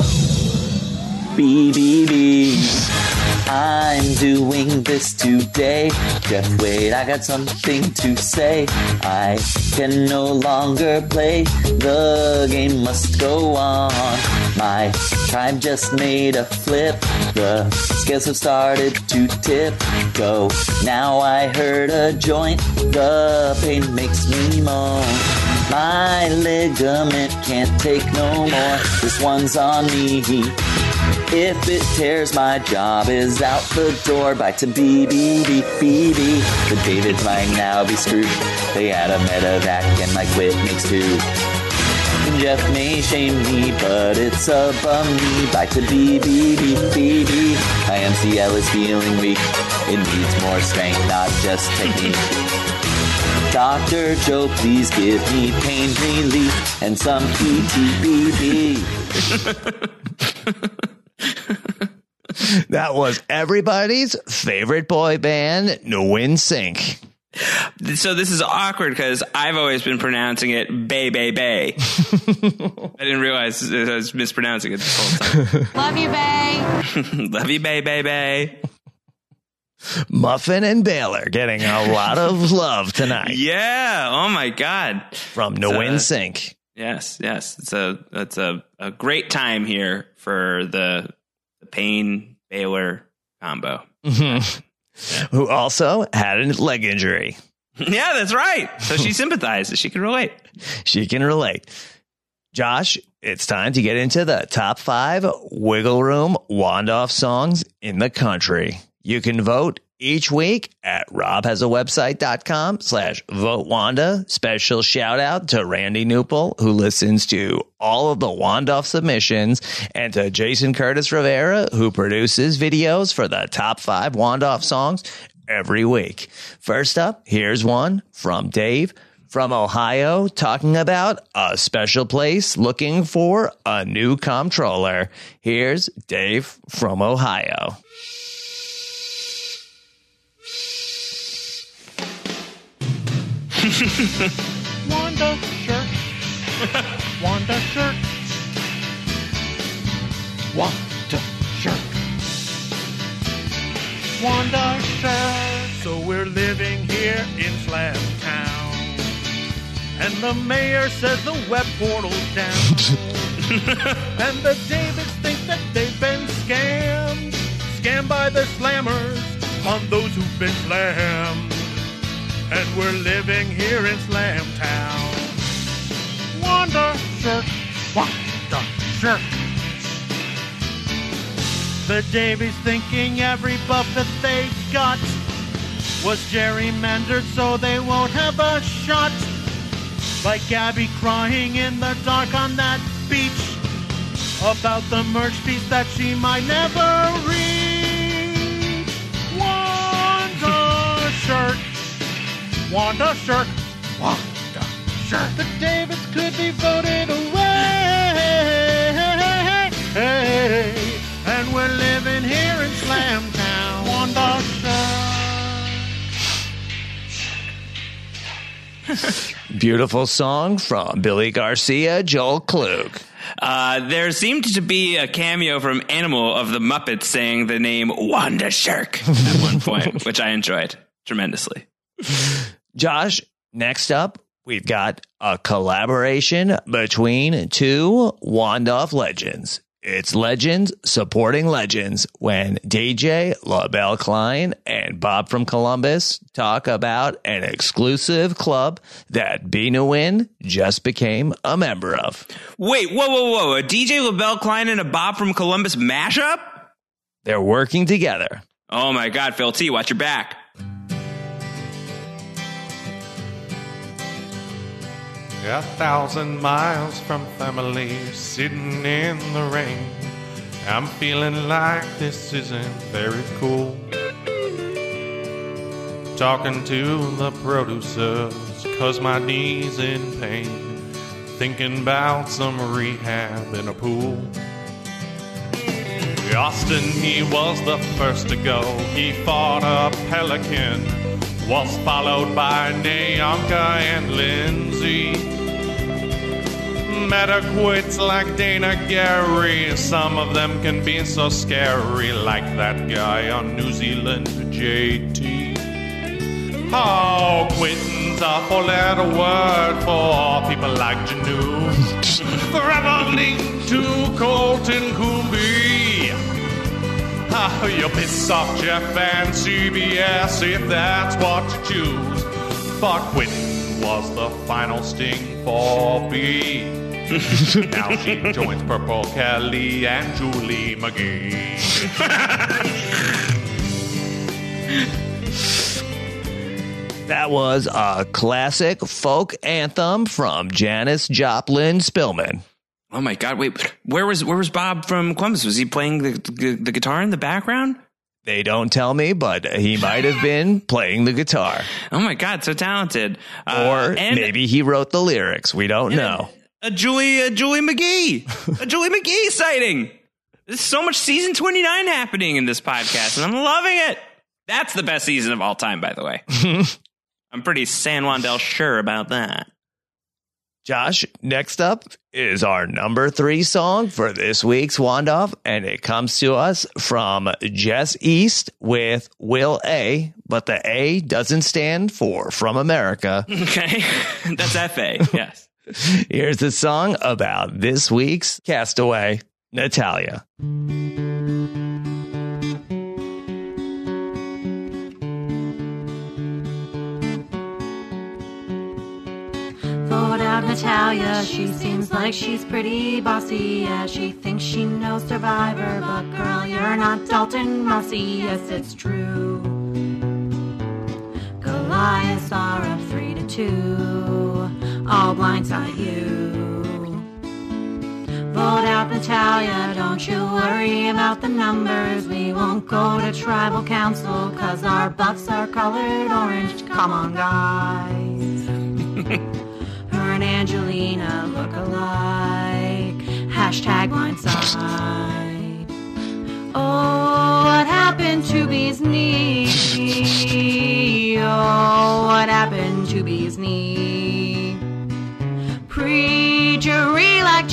S15: Bea, I'm doing this today. Just wait, I got something to say. I can no longer play. The game must go on. My tribe just made a flip. The scales have started to tip. Go. Now I heard a joint. The pain makes me moan. My ligament can't take no more. This one's on me. If it tears, my job is out the door. Back to Bea. The Davids might now be screwed. They had a medevac and my quit makes two. Jeff may shame me, but it's above me. Back to Bea. My MCL is feeling weak. It needs more strength, not just technique. Dr. Joe, please give me pain relief and some PTBD.
S1: That was everybody's favorite boy band, NSYNC.
S4: So this is awkward because I've always been pronouncing it Bay. I didn't realize I was mispronouncing it this whole time.
S5: Love you, Bay.
S4: Love you, Bay.
S1: Muffin and Baylor getting a lot of love tonight.
S4: Yeah. Oh my God.
S1: From NSYNC.
S4: Yes. It's a great time here for the Payne Baylor combo.
S1: Mm-hmm. Yeah. Who also had a leg injury.
S4: Yeah, that's right. So she sympathizes. She can relate.
S1: She can relate. Josh, it's time to get into the top 5 Wiggle Room Wandoff songs in the country. You can vote each week at robhasawebsite.com/vote Wanda. Special shout out to Randy Newpel, who listens to all of the Wandoff submissions, and to Jason Curtis Rivera, who produces videos for the top 5 Wandoff songs every week. First up, here's one from Dave from Ohio talking about a special place looking for a new comptroller. Here's Dave from Ohio.
S8: Wanda shirt. Wanda shirt. Wanda shirt. Wanda shirt. So we're living here in Slam Town, and the mayor says the web portal's down. And the Davids think that they've been scammed by the slammers on those who've been slammed. And we're living here in Slam Town. Wanda shirt, Wanda shirt.
S16: But Davey's thinking every buff that they've got was gerrymandered so they won't have a shot. Like Gabby crying in the dark on that beach about the merch piece that she might never reach. Wanda Shirk. Wanda Shirk. Wanda Shirk. The Davids could be voted away. And we're living here in Slamtown. Wanda Shirk.
S1: Beautiful song from Billy Garcia, Joel Klug.
S4: There seemed to be a cameo from Animal of the Muppets saying the name Wanda Shirk at one point, which I enjoyed tremendously.
S1: Josh, next up, we've got a collaboration between two Wandolph legends. It's legends supporting legends when DJ LaBelle Klein and Bob from Columbus talk about an exclusive club that Benuin just became a member of.
S4: Wait, whoa. A DJ LaBelle Klein and a Bob from Columbus mashup?
S1: They're working together.
S4: Oh my God, Phil T, watch your back.
S16: A 1,000 miles from family, sitting in the rain. I'm feeling like this isn't very cool. Talking to the producers, cause my knee's in pain. Thinking about some rehab in a pool. Austin, he was the first to go. He fought a pelican, was followed by Nyanka and Lindsay. Metaquits like Dana Gary, some of them can be so scary, like that guy on New Zealand, JT. Oh, quitting's a four-letter word for people like Janu. Forever linked to Colton Coombe. Oh, you piss off Jeff and CBS if that's what you choose. But quitting was the final sting for B. Now she joins Purple Kelly and Julie McGee.
S1: That was a classic folk anthem from Janis Joplin Spillman.
S4: Oh my God! Wait, where was Bob from Columbus? Was he playing the guitar in the background?
S1: They don't tell me, but he might have been playing the guitar.
S4: Oh my God, so talented!
S1: Or maybe he wrote the lyrics. We don't know.
S4: A Julie McGee, a Julie McGee sighting. There's so much season 29 happening in this podcast, and I'm loving it. That's the best season of all time, by the way. I'm pretty San Wandel sure about that.
S1: Josh, next up is our number 3 song for this week's Wandolph, and it comes to us from Jess East with Will A, but the A doesn't stand for From America.
S4: Okay, that's FA, yes.
S1: Here's a song about this week's castaway, Natalia.
S5: Vote out Natalia, she seems like she's pretty bossy. Yeah, she thinks she knows Survivor, but girl, you're not Dalton Mossy. Yes, it's true. Goliaths are up 3-2. All blindside you. Vote out Natalia, don't you worry about the numbers. We won't go to tribal council, cause our buffs are colored orange. Come on, guys. Her and Angelina look alike. Hashtag blindside. Oh, what happened to Bee's knee? Oh, what happened to Bee's knee? Pre-jury like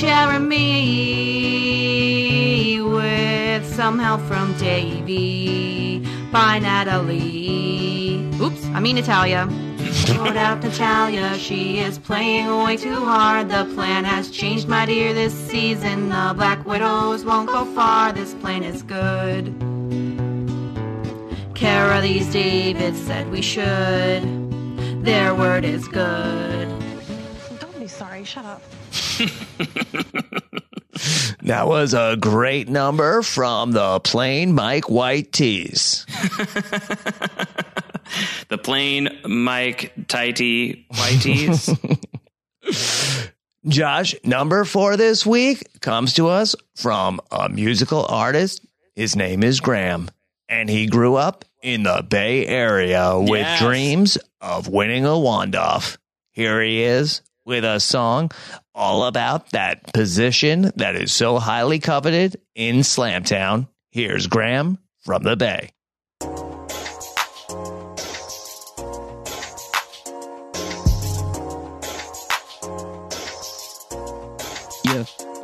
S5: Jeremy, with some help from Davey, by Natalie. Oops, I mean Natalia. Vote out Natalia, she is playing way too hard. The plan has changed, my dear, this season. The Black Widows won't go far, this plan is good. Cara Lee's David said we should. Their word is good.
S3: Don't be sorry, shut up.
S1: That was a great number from the Plain Mike White Tees.
S4: The Plain Mike Tighty White Tees.
S1: Josh, number 4 this week comes to us from a musical artist. His name is Graham, and he grew up in the Bay Area with dreams of winning a Wandoff. Here he is with a song all about that position that is so highly coveted in Slamtown. Here's Graham from the Bay.
S17: Yeah.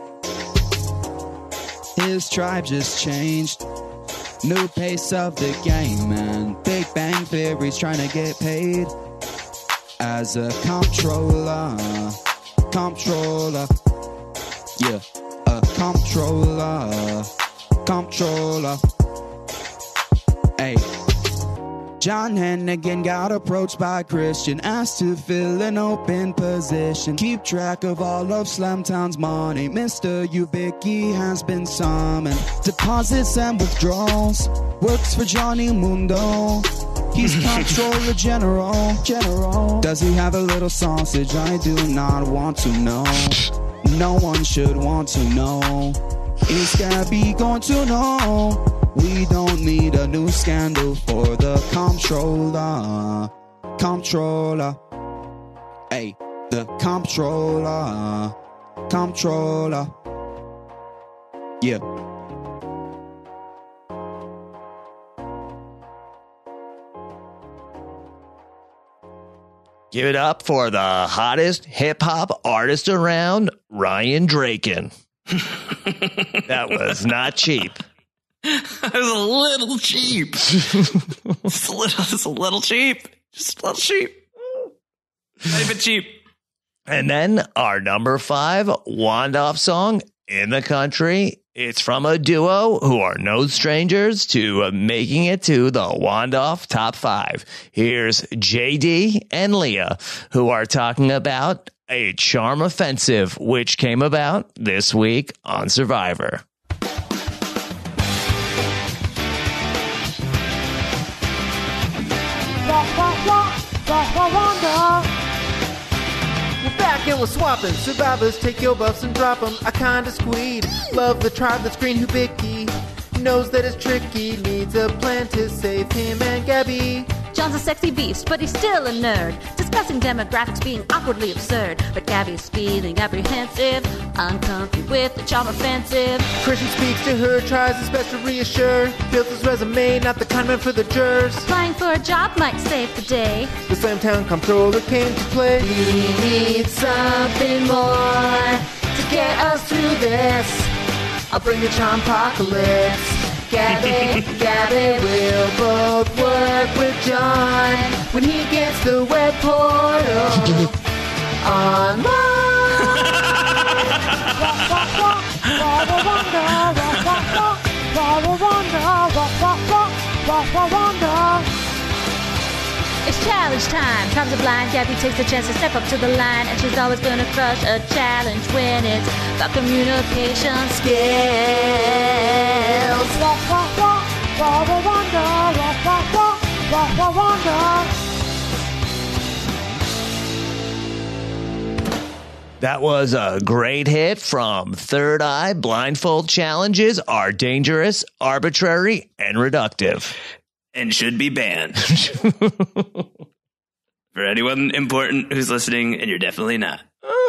S17: His tribe just changed. New pace of the game, man. Big Bang Theory's trying to get paid as a comptroller. Comptroller. Yeah. A comptroller. Comptroller. Hey. John Hennigan got approached by Christian, asked to fill an open position. Keep track of all of Slamtown's money. Mr. Ubicki has been summoned. Deposits and withdrawals. Works for Johnny Mundo. He's comptroller general. Does he have a little sausage? I do not want to know. No one should want to know. Is Gabby going to know? We don't need a new scandal for the comptroller. Comptroller. Hey, the comptroller. Comptroller. Yeah.
S1: Give it up for the hottest hip-hop artist around, Ryan Draken. That was not cheap.
S4: It was a little cheap. Just a little cheap. Just a little cheap. Not even cheap.
S1: And then our number 5 Wandoff song in the country. It's from a duo who are no strangers to making it to the Wandoff Top 5. Here's JD and Leah, who are talking about a charm offensive, which came about this week on Survivor.
S18: We're back and we're swapping. Survivors take your buffs and drop them. I kinda squeed. Love the tribe that's green Hubicki. Knows that it's tricky. Needs a plan to save him and Gabby.
S5: John's a sexy beast, but he's still a nerd. Discussing demographics being awkwardly absurd. But Gabby's feeling apprehensive, uncomfy with the charm offensive.
S18: Christian speaks to her, tries his best to reassure. Builds his resume, not the kind meant for the jurors.
S5: Applying for a job might save the day.
S18: The Slamtown comptroller came to play.
S5: We need something more to get us through this.
S18: I'll bring the charm apocalypse. Gabby will both work with John when he gets the web portal
S5: It's challenge time. Time's a blind. Gabby takes the chance to step up to the line, and she's always gonna crush a challenge when it's about communication skills.
S1: That was a great hit from Third Eye. Blindfold challenges are dangerous, arbitrary, and reductive.
S4: And should be banned. For anyone important who's listening, and you're definitely not.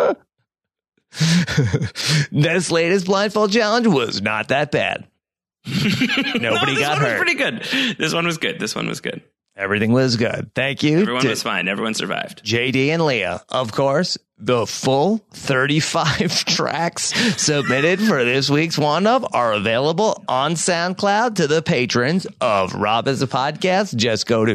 S1: This latest blindfold challenge was not that bad. Nobody got hurt.
S4: Pretty good. This one was good.
S1: Everything was good. Thank you.
S4: Everyone was fine. Everyone survived.
S1: JD and Leah. Of course, the full 35 tracks submitted for this week's Wandoff are available on SoundCloud to the patrons of Rob as a Podcast. Just go to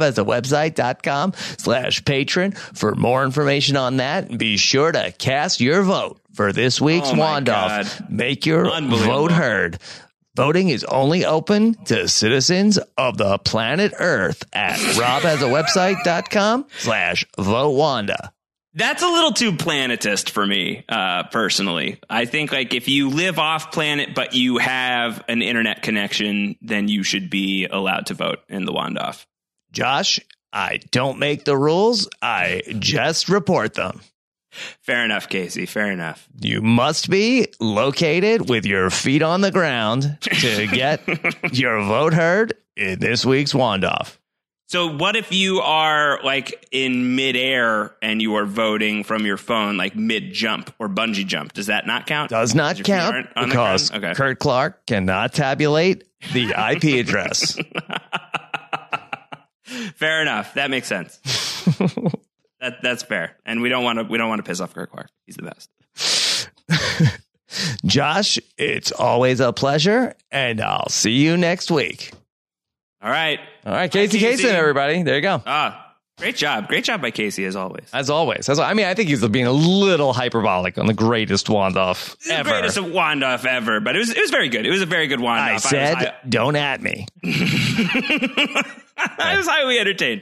S1: robasawebsite.com/patron for more information on that. And be sure to cast your vote for this week's Wandoff. Make your vote heard. Voting is only open to citizens of the planet Earth at robasawebsite.com/votewanda.
S4: That's a little too planetist for me, personally. I think like if you live off planet, but you have an internet connection, then you should be allowed to vote in the Wandoff.
S1: Josh, I don't make the rules. I just report them.
S4: Fair enough, Casey. Fair enough.
S1: You must be located with your feet on the ground to get your vote heard in this week's Wandoff.
S4: So what if you are like in midair and you are voting from your phone, like mid jump or bungee jump? Does that not count?
S1: Does not count because Kurt Clark cannot tabulate the IP address.
S4: Fair enough. That makes sense. That's fair. And we don't want to piss off Kurt Clark. He's the best.
S1: Josh, it's always a pleasure, and I'll see you next week.
S4: All right.
S1: Casey Kasem, everybody. There you go.
S4: Great job. Great job by Casey, as always.
S1: As always. I mean, I think he's being a little hyperbolic on the greatest Wandoff ever.
S4: The greatest Wandoff ever, but it was very good. It was a very good Wandoff.
S1: I said, don't at me.
S4: I was highly entertained.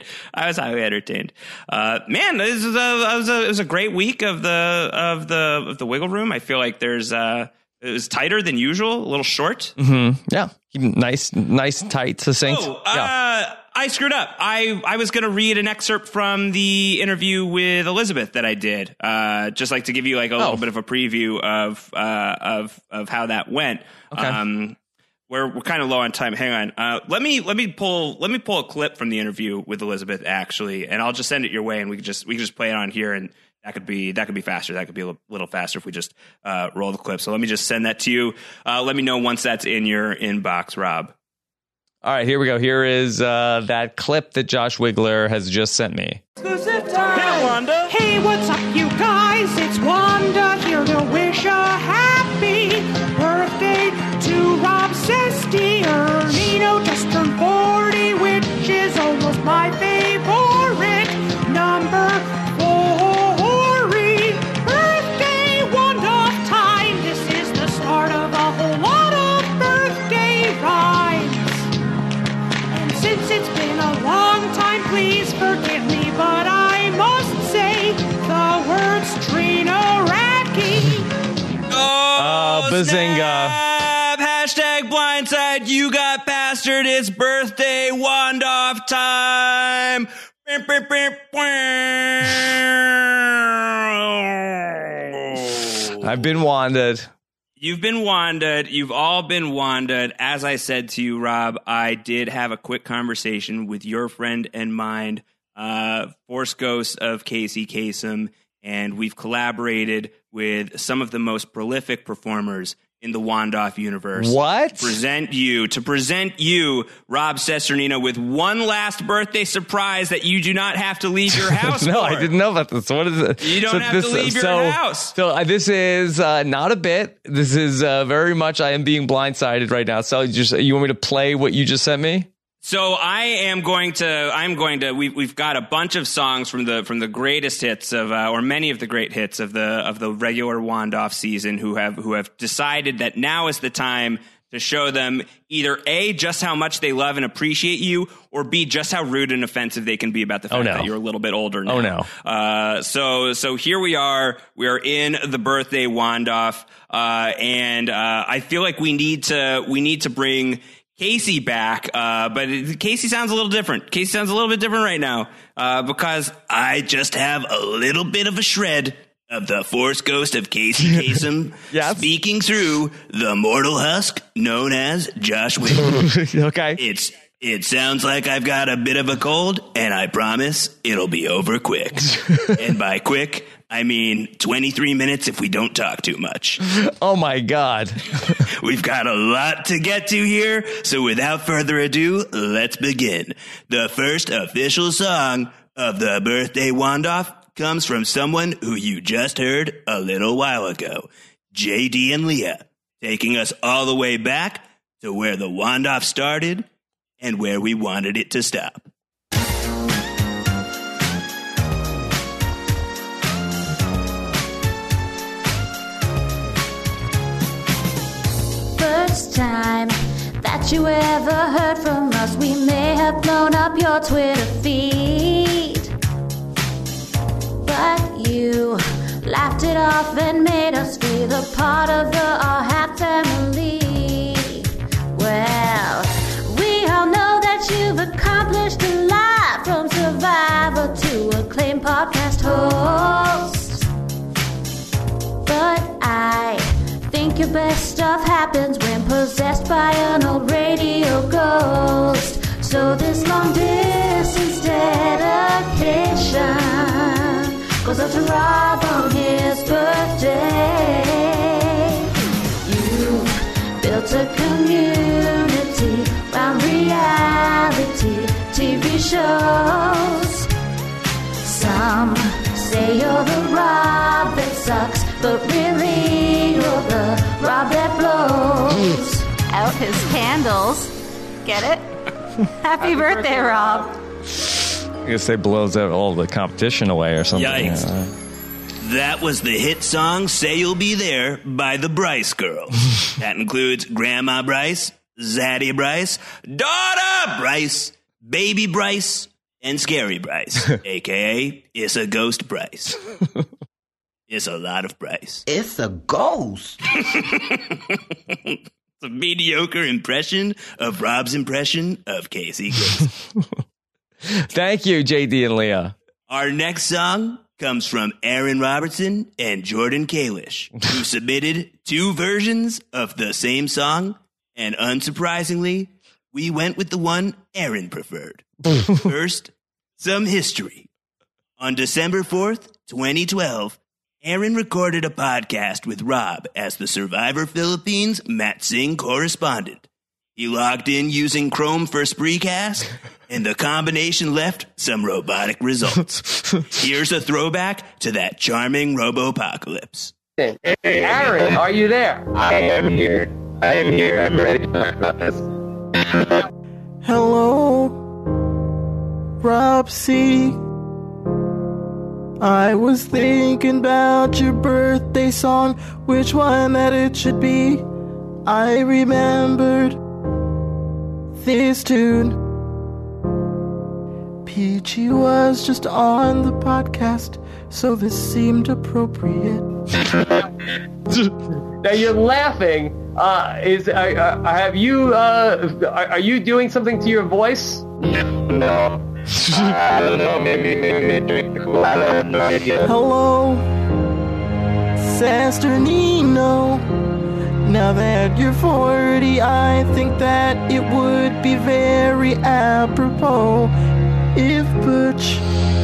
S4: Man, it was a great week of the Wiggle Room. I feel like it was tighter than usual, a little short.
S1: Mm-hmm. Yeah. Nice, tight, succinct.
S4: I screwed up. I was going to read an excerpt from the interview with Elizabeth that I did, just like to give you like a little bit of a preview of how that went.
S1: Okay.
S4: We're kind of low on time. Hang on. Let me pull a clip from the interview with Elizabeth actually, and I'll just send it your way, and we can just play it on here, and that could be faster. That could be a little faster if we just roll the clip. So let me just send that to you. Let me know once that's in your inbox, Rob.
S1: All right, here we go. Here is that clip that Josh Wigler has just sent me.
S8: Exclusive time. Hey, Wanda. Hey, what's up, you guys? It's Wanda here to wish a happy birthday to Rob Cesternino. Just turned 40, which is almost my favorite number. 40. Birthday Wanda time. This is the start of a whole lot of birthday rhymes. And since it's been a long time, please forgive me, but I must say the words Trina-raki.
S4: Oh,
S1: bazinga.
S4: Snap. Hashtag blindside. You got bastard. It's birthday Wandoff time.
S1: I've been wanted.
S4: You've been wanted. You've all been wanted. As I said to you, Rob, I did have a quick conversation with your friend and mine, Force Ghost of Casey Kasem, and we've collaborated with some of the most prolific performers in the Wandoff universe.
S1: What?
S4: To present you, Rob Cesternino, with one last birthday surprise that you do not have to leave your house
S1: No,
S4: for.
S1: I didn't know about this. What is it?
S4: You don't have to leave your house.
S1: So this is not a bit. This is very much I am being blindsided right now. So you want me to play what you just sent me?
S4: So I'm going to we've got a bunch of songs from the greatest hits of or many of the great hits of the regular Wandoff season who have decided that now is the time to show them either A, just how much they love and appreciate you, or B, just how rude and offensive they can be about the fact that you're a little bit older now.
S1: Oh no.
S4: So here we are in the birthday Wandoff, and I feel like we need to bring Casey back, but Casey sounds a little different. Casey sounds a little bit different right now, because I just have a little bit of a shred of the Force Ghost of Casey Kasem speaking through the mortal husk known as Josh Wigler.
S1: Okay.
S4: It sounds like I've got a bit of a cold, and I promise it'll be over quick. And by quick, I mean 23 minutes if we don't talk too much.
S1: Oh, my God.
S4: We've got a lot to get to here, so without further ado, let's begin. The first official song of the birthday Wandoff comes from someone who you just heard a little while ago, JD and Leah, taking us all the way back to where the Wandoff started and where we wanted it to stop.
S5: First time that you ever heard from us, we may have blown up your Twitter feed, but you You laughed it off and made us feel a part of the Our Hat family. Well, we all know that you've accomplished a lot, from survivor to acclaimed podcast host. But I think your best stuff happens when possessed by an old radio ghost. So this long distance dedication goes up to Rob on his birthday. You've built a community around reality TV shows. Some say you're the Rob that sucks, but really you're the Rob that blows out his candles. Get it? Happy birthday, Rob.
S1: I guess they blows out all the competition away or something.
S19: Yikes. That was the hit song Say You'll Be There by the Bryce Girls. That includes Grandma Bryce, Zaddy Bryce, Daughter Bryce, Baby Bryce, and Scary Bryce, a.k.a. It's a Ghost Bryce. It's a lot of Bryce.
S20: It's a ghost.
S19: It's a mediocre impression of Rob's impression of Casey Kasem.
S1: Thank you, JD and Leah.
S19: Our next song comes from Aaron Robertson and Jordan Kalish, who submitted 2 versions of the same song, and unsurprisingly, we went with the one Aaron preferred. First, some history. On December 4th, 2012, Aaron recorded a podcast with Rob as the Survivor Philippines Matt Singh correspondent. He logged in using Chrome for Spreecast, and the combination left some robotic results. Here's a throwback to that charming Robopocalypse.
S11: Hey, Aaron, are you there?
S21: I am here. I'm ready to talk about this.
S18: Hello, Rob C. I was thinking about your birthday song, which one that it should be. I remembered this tune. Peachy was just on the podcast, so this seemed appropriate.
S11: Now you're laughing. Are you doing something to your voice?
S21: No. I don't know, maybe drink the cool. I have no idea.
S18: Hello, Sister Nino. Now that you're 40, I think that it would be very apropos if Butch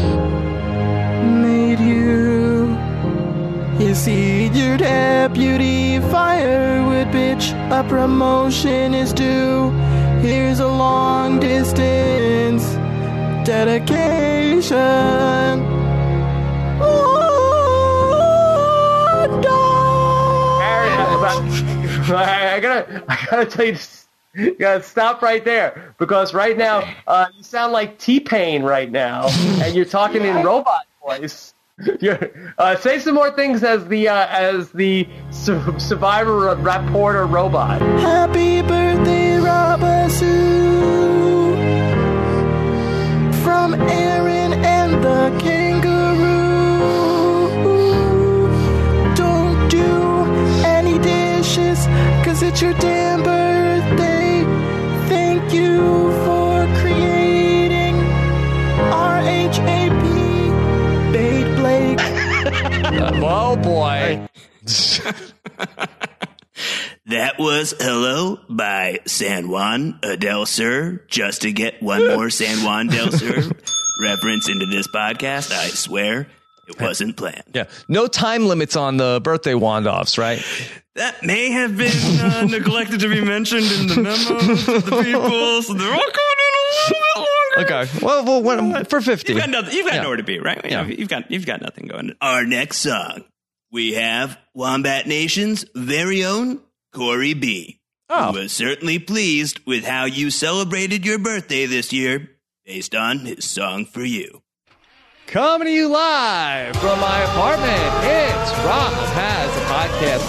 S18: made you his senior deputy firewood bitch. A promotion is due. Here's a long distance dedication.
S11: I gotta tell you, you gotta stop right there, because right now you sound like T-Pain right now, and you're talking in robot voice. Say some more things as the Survivor reporter robot.
S18: Happy birthday, Robasu, from Aaron and the kangaroo. Don't do any dishes, 'cause it's your damn birthday. Thank you for creating RHAP Bait Blake.
S1: Oh boy.
S19: That was Hello by San Juan Del Sur, just to get one more San Juan Del Sur reference into this podcast. I swear it wasn't planned.
S1: Yeah. No time limits on the birthday wand-offs, right?
S19: That may have been neglected to be mentioned in the memos of the people, so they're all going in a little bit longer.
S1: Okay. Well, for 50.
S4: You've got nowhere to be, right?
S1: Yeah.
S4: You've got nothing going.
S19: Our next song, we have Wombat Nation's very own Corey B, who was certainly pleased with how you celebrated your birthday this year, based on his song for you.
S1: Coming to you live from my apartment, it's Rob Has a Podcast.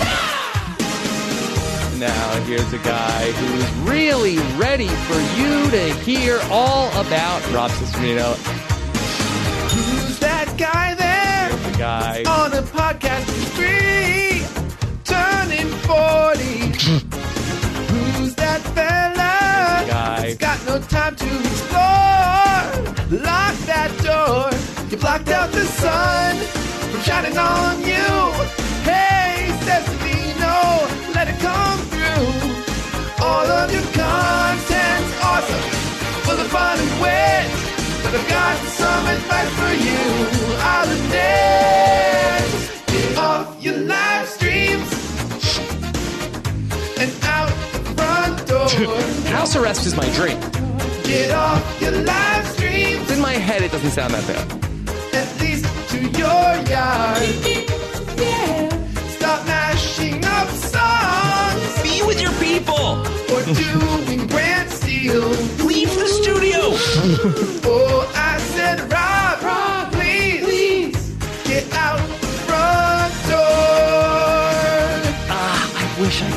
S1: Now here's a guy who's really ready for you to hear all about Rob Cesternino.
S18: Who's that guy there?
S1: The Guy.
S18: On a podcast spree, turning 40. Who's that fella?
S1: Guy.
S18: He's got no time to explore. Lock that door. You blocked out the sun from shining on you. Hey, Stefano, let it come through. All of your content's awesome, full of fun and wit. But I've got some advice for you. Holidays, get off your live streams and out the front door.
S1: House arrest is my dream.
S18: Get off your live streams.
S1: In my head, it doesn't sound that bad.
S18: At least to your yard. Stop mashing up songs.
S4: Be with your people.
S18: Or doing Grant Steele.
S4: Leave the studio.
S18: Oh, I said, Rob, please get out the front door.
S1: I wish I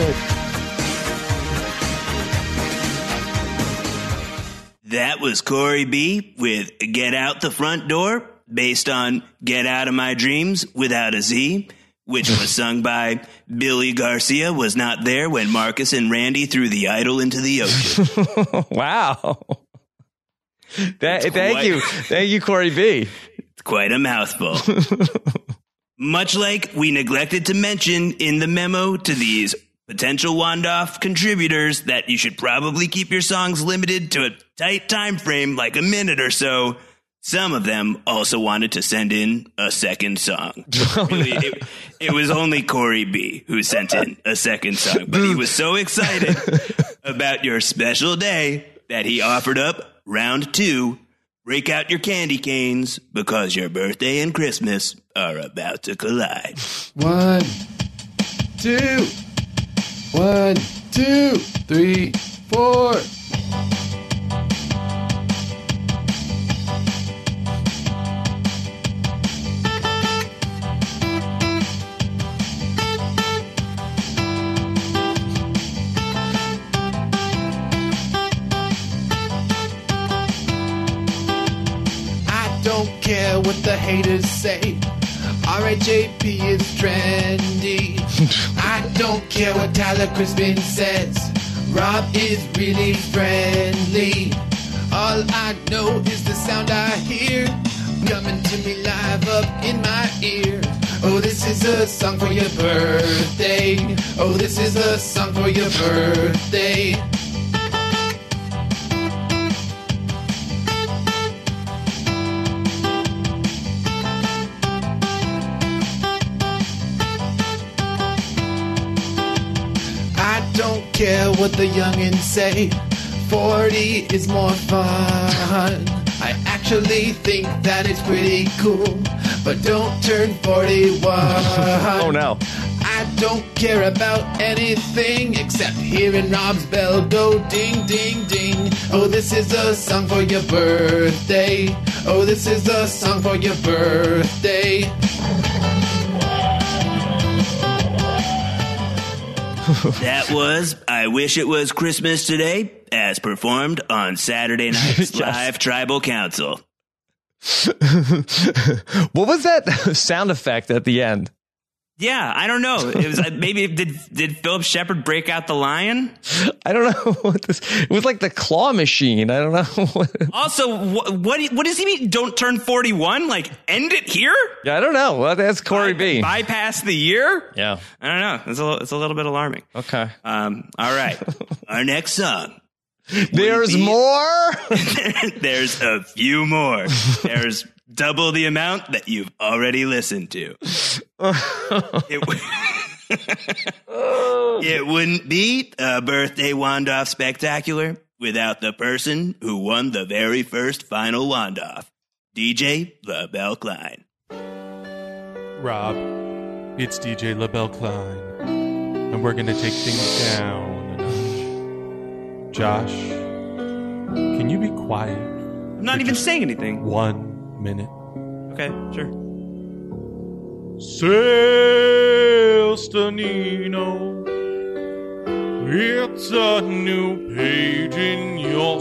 S1: could.
S19: That was Corey B with Get Out the Front Door, based on Get Out of My Dreams without a Z, which was sung by Billy Garcia was not there when Marcus and Randy threw the idol into the ocean.
S1: Wow. Thank you, Corey B.
S19: It's quite a mouthful. Much like we neglected to mention in the memo to these potential Wandoff contributors that you should probably keep your songs limited to a tight time frame, like a minute or so. Some of them also wanted to send in a second song. Really, it was only Corey B who sent in a second song, but he was so excited about your special day that he offered up round 2. Break out your candy canes because your birthday and Christmas are about to collide.
S18: 1, 2, 1, 2, 3, 4. Don't care what the haters say. RHAP is trendy. I don't care what Tyler Crispin says. Rob is really friendly. All I know is the sound I hear coming to me live up in my ear. Oh, this is a song for your birthday. Oh, this is a song for your birthday. Don't care what the youngins say. 40 is more fun. I actually think that it's pretty cool. But don't turn 41.
S1: Oh no.
S18: I don't care about anything except hearing Rob's bell go ding, ding, ding. Oh, this is a song for your birthday. Oh, this is a song for your birthday.
S19: That was I Wish It Was Christmas Today, as performed on Saturday night's live Tribal Council.
S1: What was that sound effect at the end?
S4: Yeah, I don't know. It was maybe did Philip Shepard break out the lion?
S1: I don't know what this. It was like the claw machine. I don't know.
S4: Also, what does he mean? Don't turn 41? Like end it here?
S1: Yeah, I don't know. Well, that's Corey B.
S4: Bypass the year?
S1: Yeah,
S4: I don't know. It's a little bit alarming.
S1: Okay.
S4: All right.
S19: Our next song.
S1: There's more.
S19: There's a few more. There's double the amount that you've already listened to. It wouldn't be a birthday Wandoff spectacular without the person who won the very first final Wandoff, DJ LaBelle Klein.
S16: Rob, it's DJ LaBelle Klein, and we're going to take things down a notch. Josh, can you be quiet?
S4: I'm not even saying anything.
S16: 1 minute.
S4: Okay, sure.
S16: Sister Nino, it's a new page in your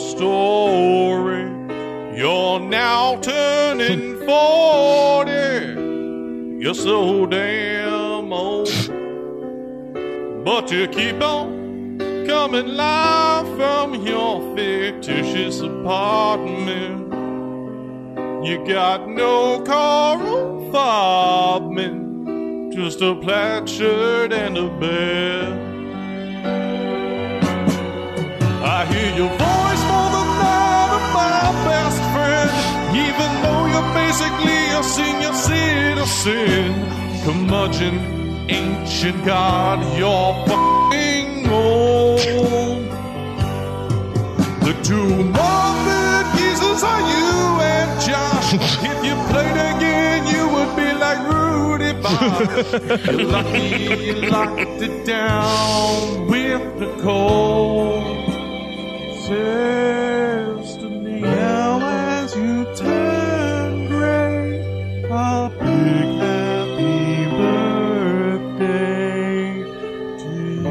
S16: story. You're now turning 40. You're so damn old, but you keep on coming live from your fictitious apartment. You got no Carl Farbman, just a plaid shirt and a bed. I hear your voice for the night of my best friend, even though you're basically a senior citizen. Curmudgeon, ancient god, you're fucking old. The two Muppet geezers are you and Josh. If you played again, you would be like Rudy Bob. You're lucky you locked it down with Nicole. Says to me, now as you turn gray, a big happy birthday to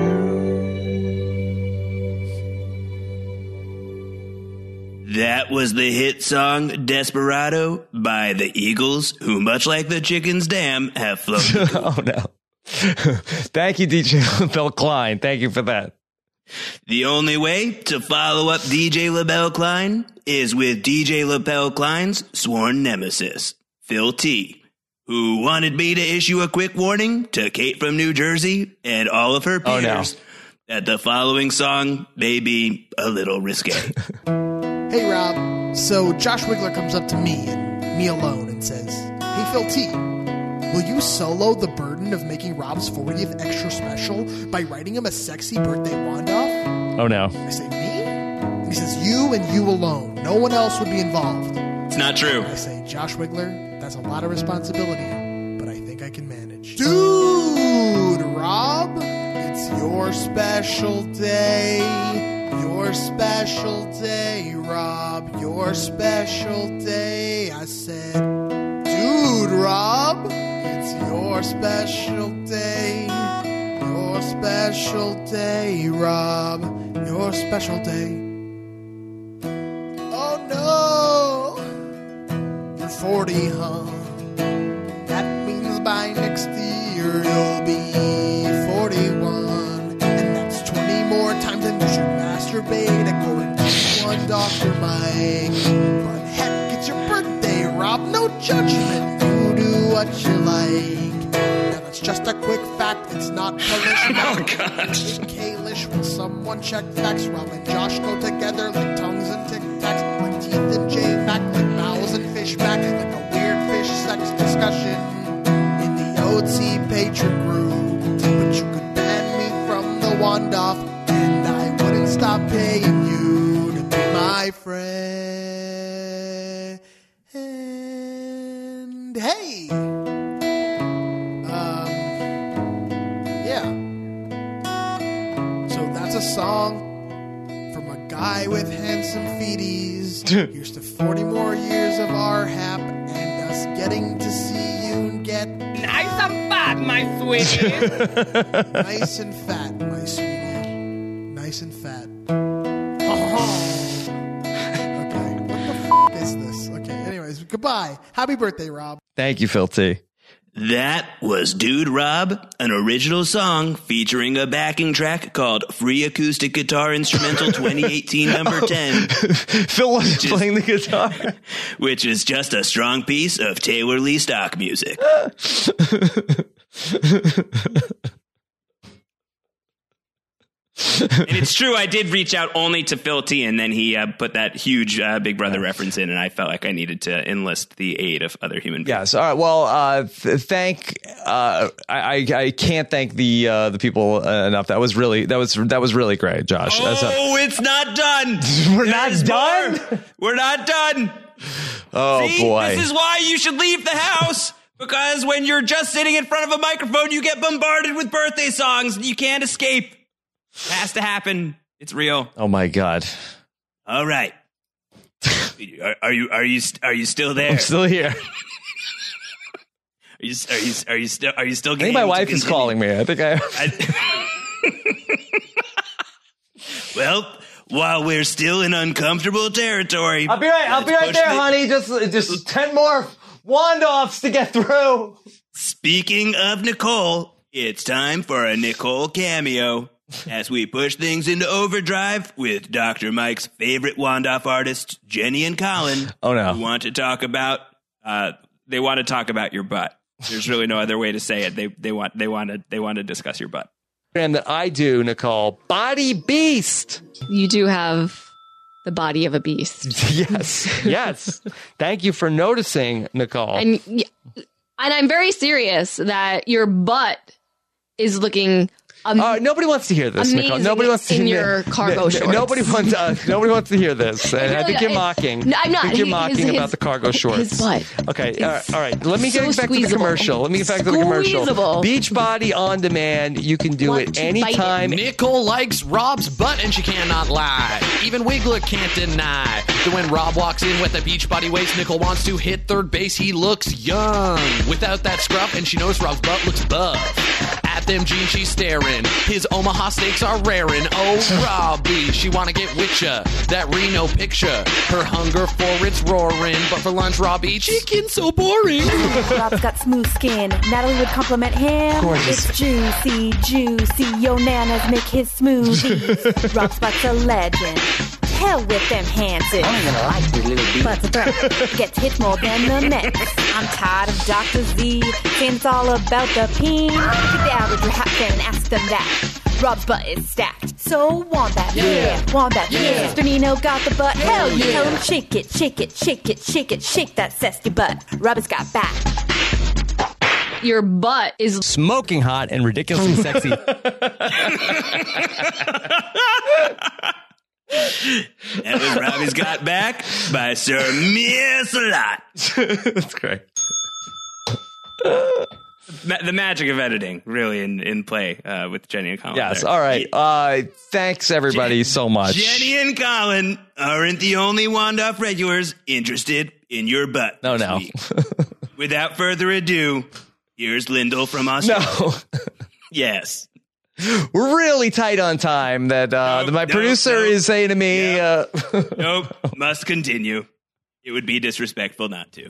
S16: you.
S19: That was the hit song Desperado by the Eagles, who, much like the Chicken's Dam, have flown.
S1: Oh, no. Thank you, DJ LaBelle Klein. Thank you for that.
S19: The only way to follow up DJ LaBelle Klein is with DJ LaBelle Klein's sworn nemesis, Phil T, who wanted me to issue a quick warning to Kate from New Jersey and all of her peers that the following song may be a little risque.
S20: Hey, Rob. So Josh Wigler comes up to me and me alone and says, "Hey, Phil T, will you solo the burden of making Rob's 40th extra special by writing him a sexy birthday wand-off?"
S1: Oh, no.
S20: I say, "Me?" And he says, "You and you alone. No one else would be involved."
S19: It's not true.
S20: I say, "Josh Wigler, that's a lot of responsibility, but I think I can manage." Dude, Rob, it's your special day. Your special day, Rob. Your special day. I said, "Dude, Rob, it's your special day. Your special day, Rob. Your special day." Oh no, you're 40, huh? That means by next year you'll be 41, and that's 20 more times than you should masturbate according to one Dr. Mike. But heck, it's your birthday, Rob. No judgment. You do what you like. Now that's just a quick fact. It's not Polish.
S19: Oh, gosh.
S20: Kalish, when someone check facts, Rob and Josh go together like tongues and Tic Tacs, like teeth and J Mac, like mouths and fish back, like a weird fish sex discussion in the OT patron group. But you could ban me from the wand off, and I wouldn't stop paying you to be my friend. And hey, yeah. So that's a song from a guy with handsome feeties. Here's to 40 more years of our hap and us getting to see you and get
S12: nice and fat, my sweetie.
S20: nice and fat, my sweetie. Nice and fat. Okay, what the f*** is this? Okay, anyways, goodbye. Happy birthday, Rob.
S1: Thank you, Phil T.
S19: That was Dude Rob, an original song featuring a backing track called Free Acoustic Guitar Instrumental 2018 number 10.
S1: Phil was playing the guitar.
S19: Which is just a strong piece of Taylor Lee stock music.
S4: And it's true, I did reach out only to Phil T, and then he put that huge Big Brother reference in, and I felt like I needed to enlist the aid of other human beings.
S1: Yes. All right. Well, I can't thank the people enough. That was really great, Josh.
S4: Oh, it's not done.
S1: We're not done.
S4: We're not done.
S1: Oh,
S4: see,
S1: boy.
S4: This is why you should leave the house. Because when you're just sitting in front of a microphone, you get bombarded with birthday songs and you can't escape. It has to happen. It's real.
S1: Oh my God.
S19: All right. Are you still there?
S1: I'm still here.
S19: Are you still?
S1: I think my wife is calling me. I think
S19: Well, while we're still in uncomfortable territory,
S1: I'll be right there, honey. Just 10 more wand offs to get through.
S19: Speaking of Nicole, it's time for a Nicole cameo as we push things into overdrive with Dr. Mike's favorite Wandoff artists, Jenny and Colin.
S1: Oh, no.
S19: Who want to talk about,
S4: They want to talk about your butt. There's really no other way to say it. They want to discuss your butt.
S1: And that I do, Nicole. Body Beast.
S6: You do have the body of a beast.
S1: Yes. Thank you for noticing, Nicole.
S6: And I'm very serious that your butt is looking
S1: nobody wants to hear this, Nicole. Nobody wants to
S6: in
S1: hear
S6: your cargo shorts.
S1: Nobody wants to hear this. And I think you're mocking.
S6: No, I'm not.
S1: I think you're mocking about the cargo shorts.
S6: His butt.
S1: Okay, all right. Let me get back to the commercial.
S6: Squeezable.
S1: Beachbody On Demand. You can do it anytime.
S22: Nicole likes Rob's butt and she cannot lie. Even Wiggler can't deny that when Rob walks in with a Beachbody waist, Nicole wants to hit third base. He looks young without that scruff, and she knows Rob's butt looks buff. At them jeans, she's staring. His Omaha steaks are raring. Oh, Robbie, she wanna get with ya. That Reno picture, her hunger for it's roaring. But for lunch, Robbie, chicken so boring.
S23: Rob's got smooth skin. Natalie would compliment him.
S1: Gorgeous.
S23: It's juicy, juicy. Yo, nanas make his smoothies. Rob's butt's a legend. Hell with them hands. I don't even like your little beat. Butt's a threat. Gets hit more than the Mets. I'm tired of Dr. Z saying it's all about the peen. Take the average rap fan and ask them that. Rob's butt is stacked. So Wombat, Wombat, Mr. Nino got the butt. Hell yeah. Tell him shake it, shake it, shake it, shake it, shake that zesty butt. Rob has got back.
S6: Your butt is
S1: smoking hot and ridiculously sexy.
S19: That was Robbie's Got Back by Sir Mix-a-Lot.
S1: That's great.
S4: The magic of editing really in play with Jenny and Colin.
S1: Yes.
S4: there.
S1: All right. Thanks, everybody, so much.
S19: Jenny and Colin aren't the only Wandoff regulars interested in your butt.
S1: No.
S19: Without further ado, here's Lyndall from Australia.
S1: No.
S19: Yes.
S1: We're really tight on time that my producer is saying to me.
S19: Nope. Must continue. It would be disrespectful not to.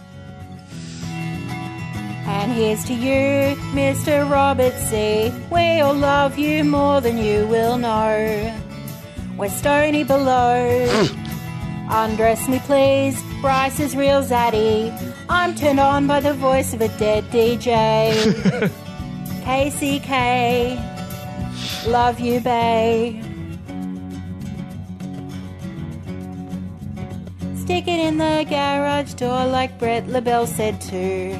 S23: And here's to you, Mr. Robert C. We all love you more than you will know. We're stony below. Undress me, please. Bryce is real zaddy. I'm turned on by the voice of a dead DJ. KCK. Love you, bae. Stick it in the garage door like Brett LaBelle said to.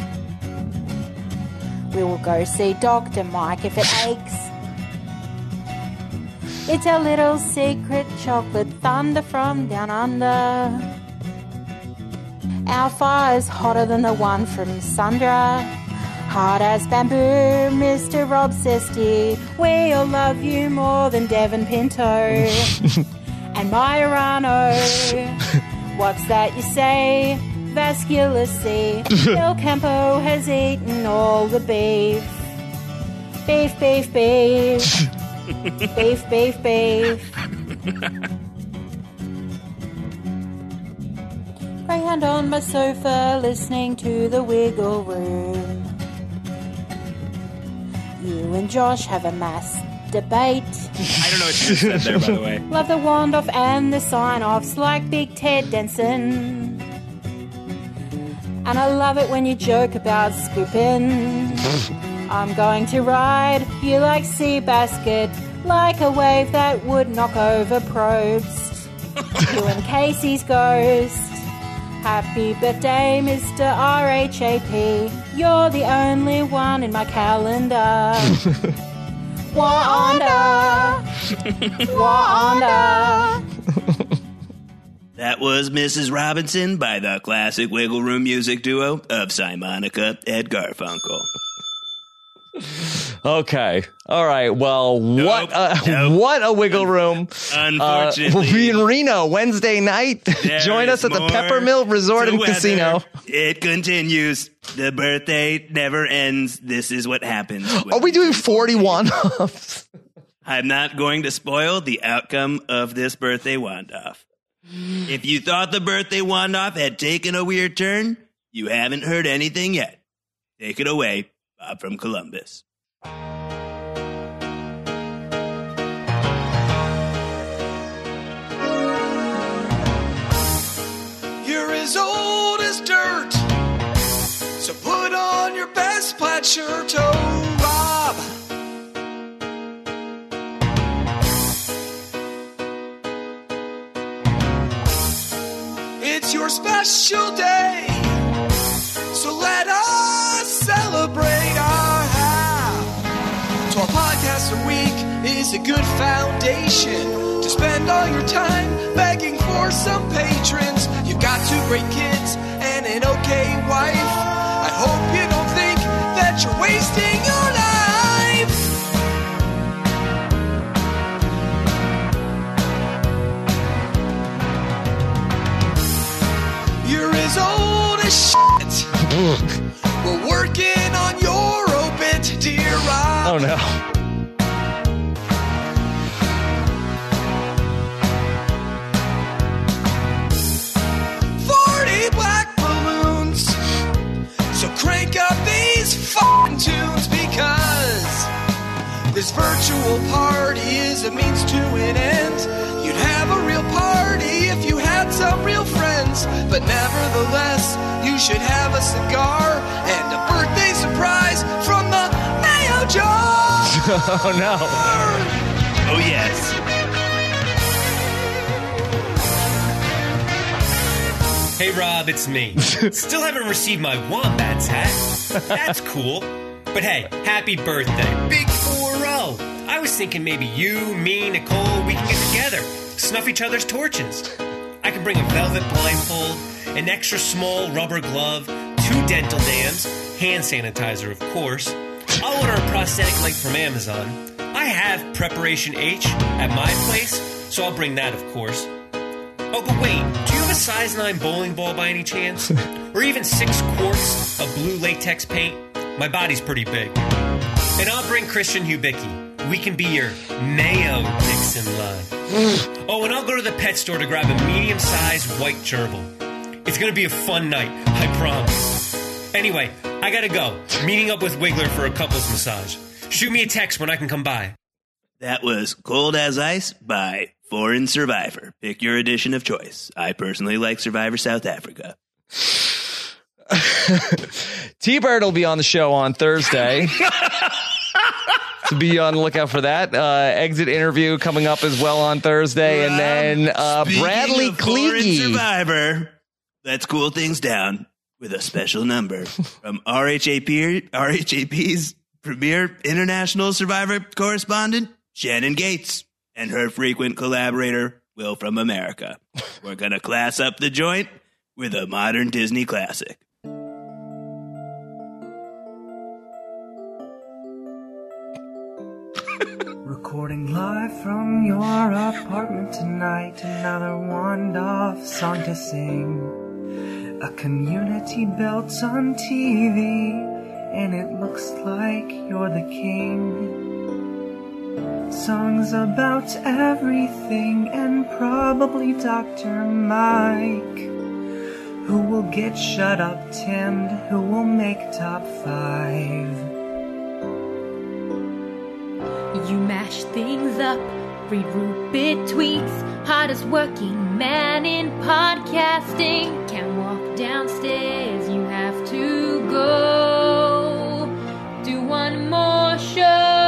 S23: We will go see Dr. Mike if it aches. It's our little secret chocolate thunder from down under. Our fire's hotter than the one from Sundra. Hard as bamboo, Mr. Rob Sesty. We all love you more than Devon Pinto and Majorano. What's that you say? Vascular C. El Campo has eaten all the beef. Beef, beef, beef. Beef, beef, beef. Greyhound on my sofa listening to the Wiggle Room. You and Josh have a mass debate.
S4: I don't know what you just said there, by the way.
S23: Love the wand-off and the sign-offs like Big Ted Denson. And I love it when you joke about scooping. I'm going to ride you like Seabasket, like a wave that would knock over Probst. You and Casey's ghost. Happy birthday, Mr. RHAP. You're the only one in my calendar. Wanda! Wanda!
S19: That was Mrs. Robinson by the classic Wiggle Room music duo of Simonica and Garfunkel.
S1: Okay. All right. Well, what a Wiggle Room.
S19: Unfortunately.
S1: We'll be in Reno Wednesday night. Join us at the Peppermill Resort and Casino.
S19: It continues. The birthday never ends. This is what happens.
S1: Are we doing 41-offs?
S19: I'm not going to spoil the outcome of this birthday wand-off. If you thought the birthday wand-off had taken a weird turn, you haven't heard anything yet. Take it away, Bob from Columbus.
S2: You're as old as dirt, so put on your best plaid shirt, oh Rob. It's your special day, so let us celebrate our half. 12 podcasts a week is a good foundation to spend all your time begging for some patrons. You've got 2 great kids and an okay wife. I hope you don't think that you're wasting your life. You're as old as shit. We're working on your obit, dear Rob.
S1: Oh no.
S2: So crank up these fucking tunes, because this virtual party is a means to an end. You'd have a real party if you had some real friends, but nevertheless, you should have a cigar and a birthday surprise from the Mayo Jar.
S1: Oh no.
S19: Oh yes.
S7: Hey Rob, it's me. Still haven't received my Wombats hat. That's cool. But hey, happy birthday. Big 4-0. I was thinking maybe you, me, Nicole, we can get together, snuff each other's torches. I can bring a velvet blindfold, an extra small rubber glove, 2 dental dams, hand sanitizer, of course. I'll order a prosthetic leg from Amazon. I have Preparation H at my place, so I'll bring that, of course. Oh, but wait, do you have a size 9 bowling ball by any chance? Or even 6 quarts of blue latex paint? My body's pretty big. And I'll bring Christian Hubicki. We can be your Mayo Dixon line. Oh, and I'll go to the pet store to grab a medium-sized white gerbil. It's gonna be a fun night, I promise. Anyway, I gotta go. Meeting up with Wiggler for a couples massage. Shoot me a text when I can come by.
S19: That was Cold as Ice by Foreign Survivor. Pick your edition of choice. I personally like Survivor South Africa.
S1: T-Bird will be on the show on Thursday. So be on the lookout for that. Exit interview coming up as well on Thursday. And then Bradley
S19: Foreign
S1: Kleege.
S19: Survivor. Let's cool things down with a special number from RHAP's premier international Survivor correspondent, Shannon Gates, and her frequent collaborator, Will from America. We're going to class up the joint with a modern Disney classic.
S10: Recording live from your apartment tonight, another one-off song to sing. A community built on TV, and it looks like you're the king. Songs about everything, and probably Dr. Mike. Who will get shut up, Tim? Who will make top 5?
S24: You mash things up, read Rupert tweets, hardest working man in podcasting. Can't walk downstairs, you have to go. Do one more show.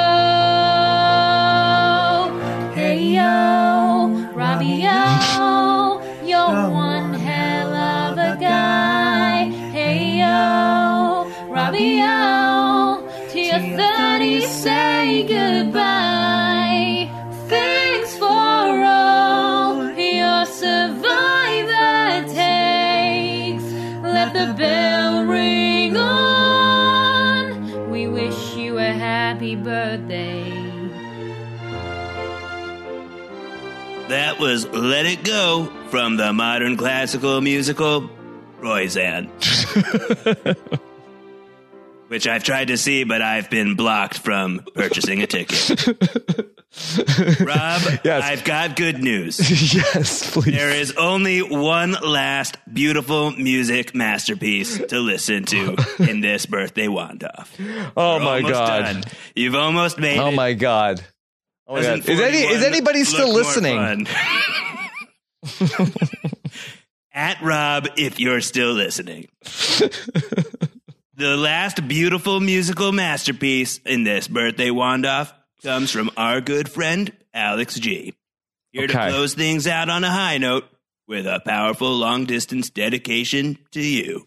S24: Hey yo, Robbie yo, you're one hell of a guy. Hey yo, Robbie yo, to your 30s say goodbye. Thanks for all your survivor takes. Let the bell ring on. We wish you a happy birthday.
S19: That was Let It Go from the modern classical musical Roseanne. Which I've tried to see, but I've been blocked from purchasing a ticket. Rob, I've got good news.
S1: Yes, please.
S19: There is only one last beautiful music masterpiece to listen to in this birthday wand-off.
S1: Oh,
S19: We're
S1: my
S19: almost
S1: God.
S19: done. You've almost made it.
S1: Oh, my God. Oh, my God.
S19: Doesn't
S1: Is anybody
S19: 41
S1: still
S19: look more
S1: listening?
S19: fun? At Rob, if you're still listening. The last beautiful musical masterpiece in this birthday wand-off comes from our good friend, Alex G. Here to close things out on a high note with a powerful long-distance dedication to you.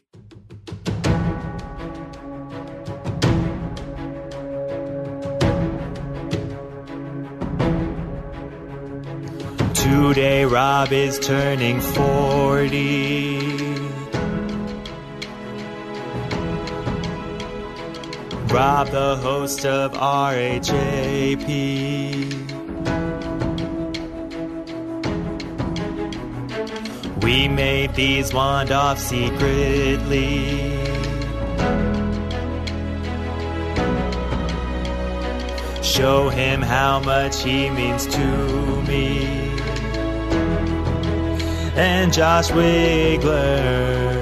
S9: Today Rob is turning 40. Rob, the host of RHAP. We made these wand-offs secretly. Show him how much he means to me. And Josh Wigler.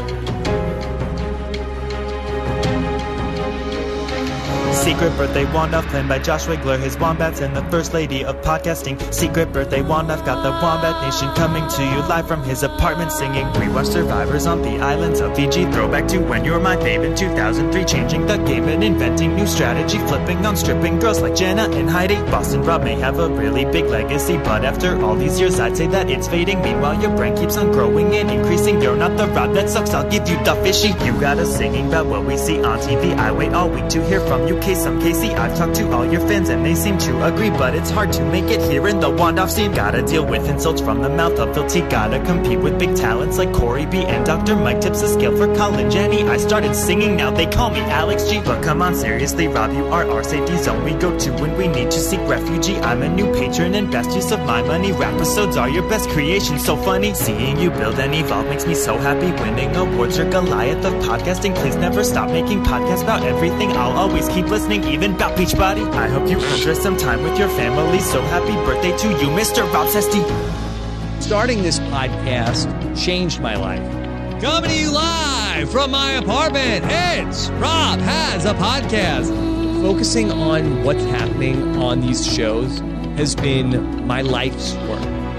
S9: Secret birthday wand-off planned by Josh Wigler, his wombats, and the first lady of podcasting. Secret birthday wand-off got the Wombat Nation coming to you live from his apartment singing. Rewatch Survivors on the islands of Fiji. Throwback to when you were my babe in 2003. Changing the game and inventing new strategy. Flipping on stripping girls like Jenna and Heidi. Boston Rob may have a really big legacy, but after all these years I'd say that it's fading. Meanwhile your brain keeps on growing and increasing. You're not the Rob that sucks, I'll give you the fishy. You got us singing about what we see on TV. I wait all week to hear from you. Some Casey, I've talked to all your fans and they seem to agree, but it's hard to make it here in the wand-off scene. Gotta deal with insults from the mouth of Phil T. Gotta compete with big talents like Corey B. and Dr. Mike tips a scale for Colin Jenny. I started singing, now they call me Alex G. But come on, seriously, Rob, you are our safety zone. We go to when we need to seek refugee. I'm a new patron and best use of my money. Rapisodes are your best creation, so funny. Seeing you build and evolve makes me so happy. Winning awards are Goliath of podcasting. Please never stop making podcasts about everything. I'll always keep listening, even about Beachbody. I hope you enjoy some time with your family. So happy birthday to you, Mr. Rob Sesti.
S13: Starting this podcast changed my life. Coming to you live from my apartment, it's Rob Has a Podcast. Focusing on what's happening on these shows has been my life's work.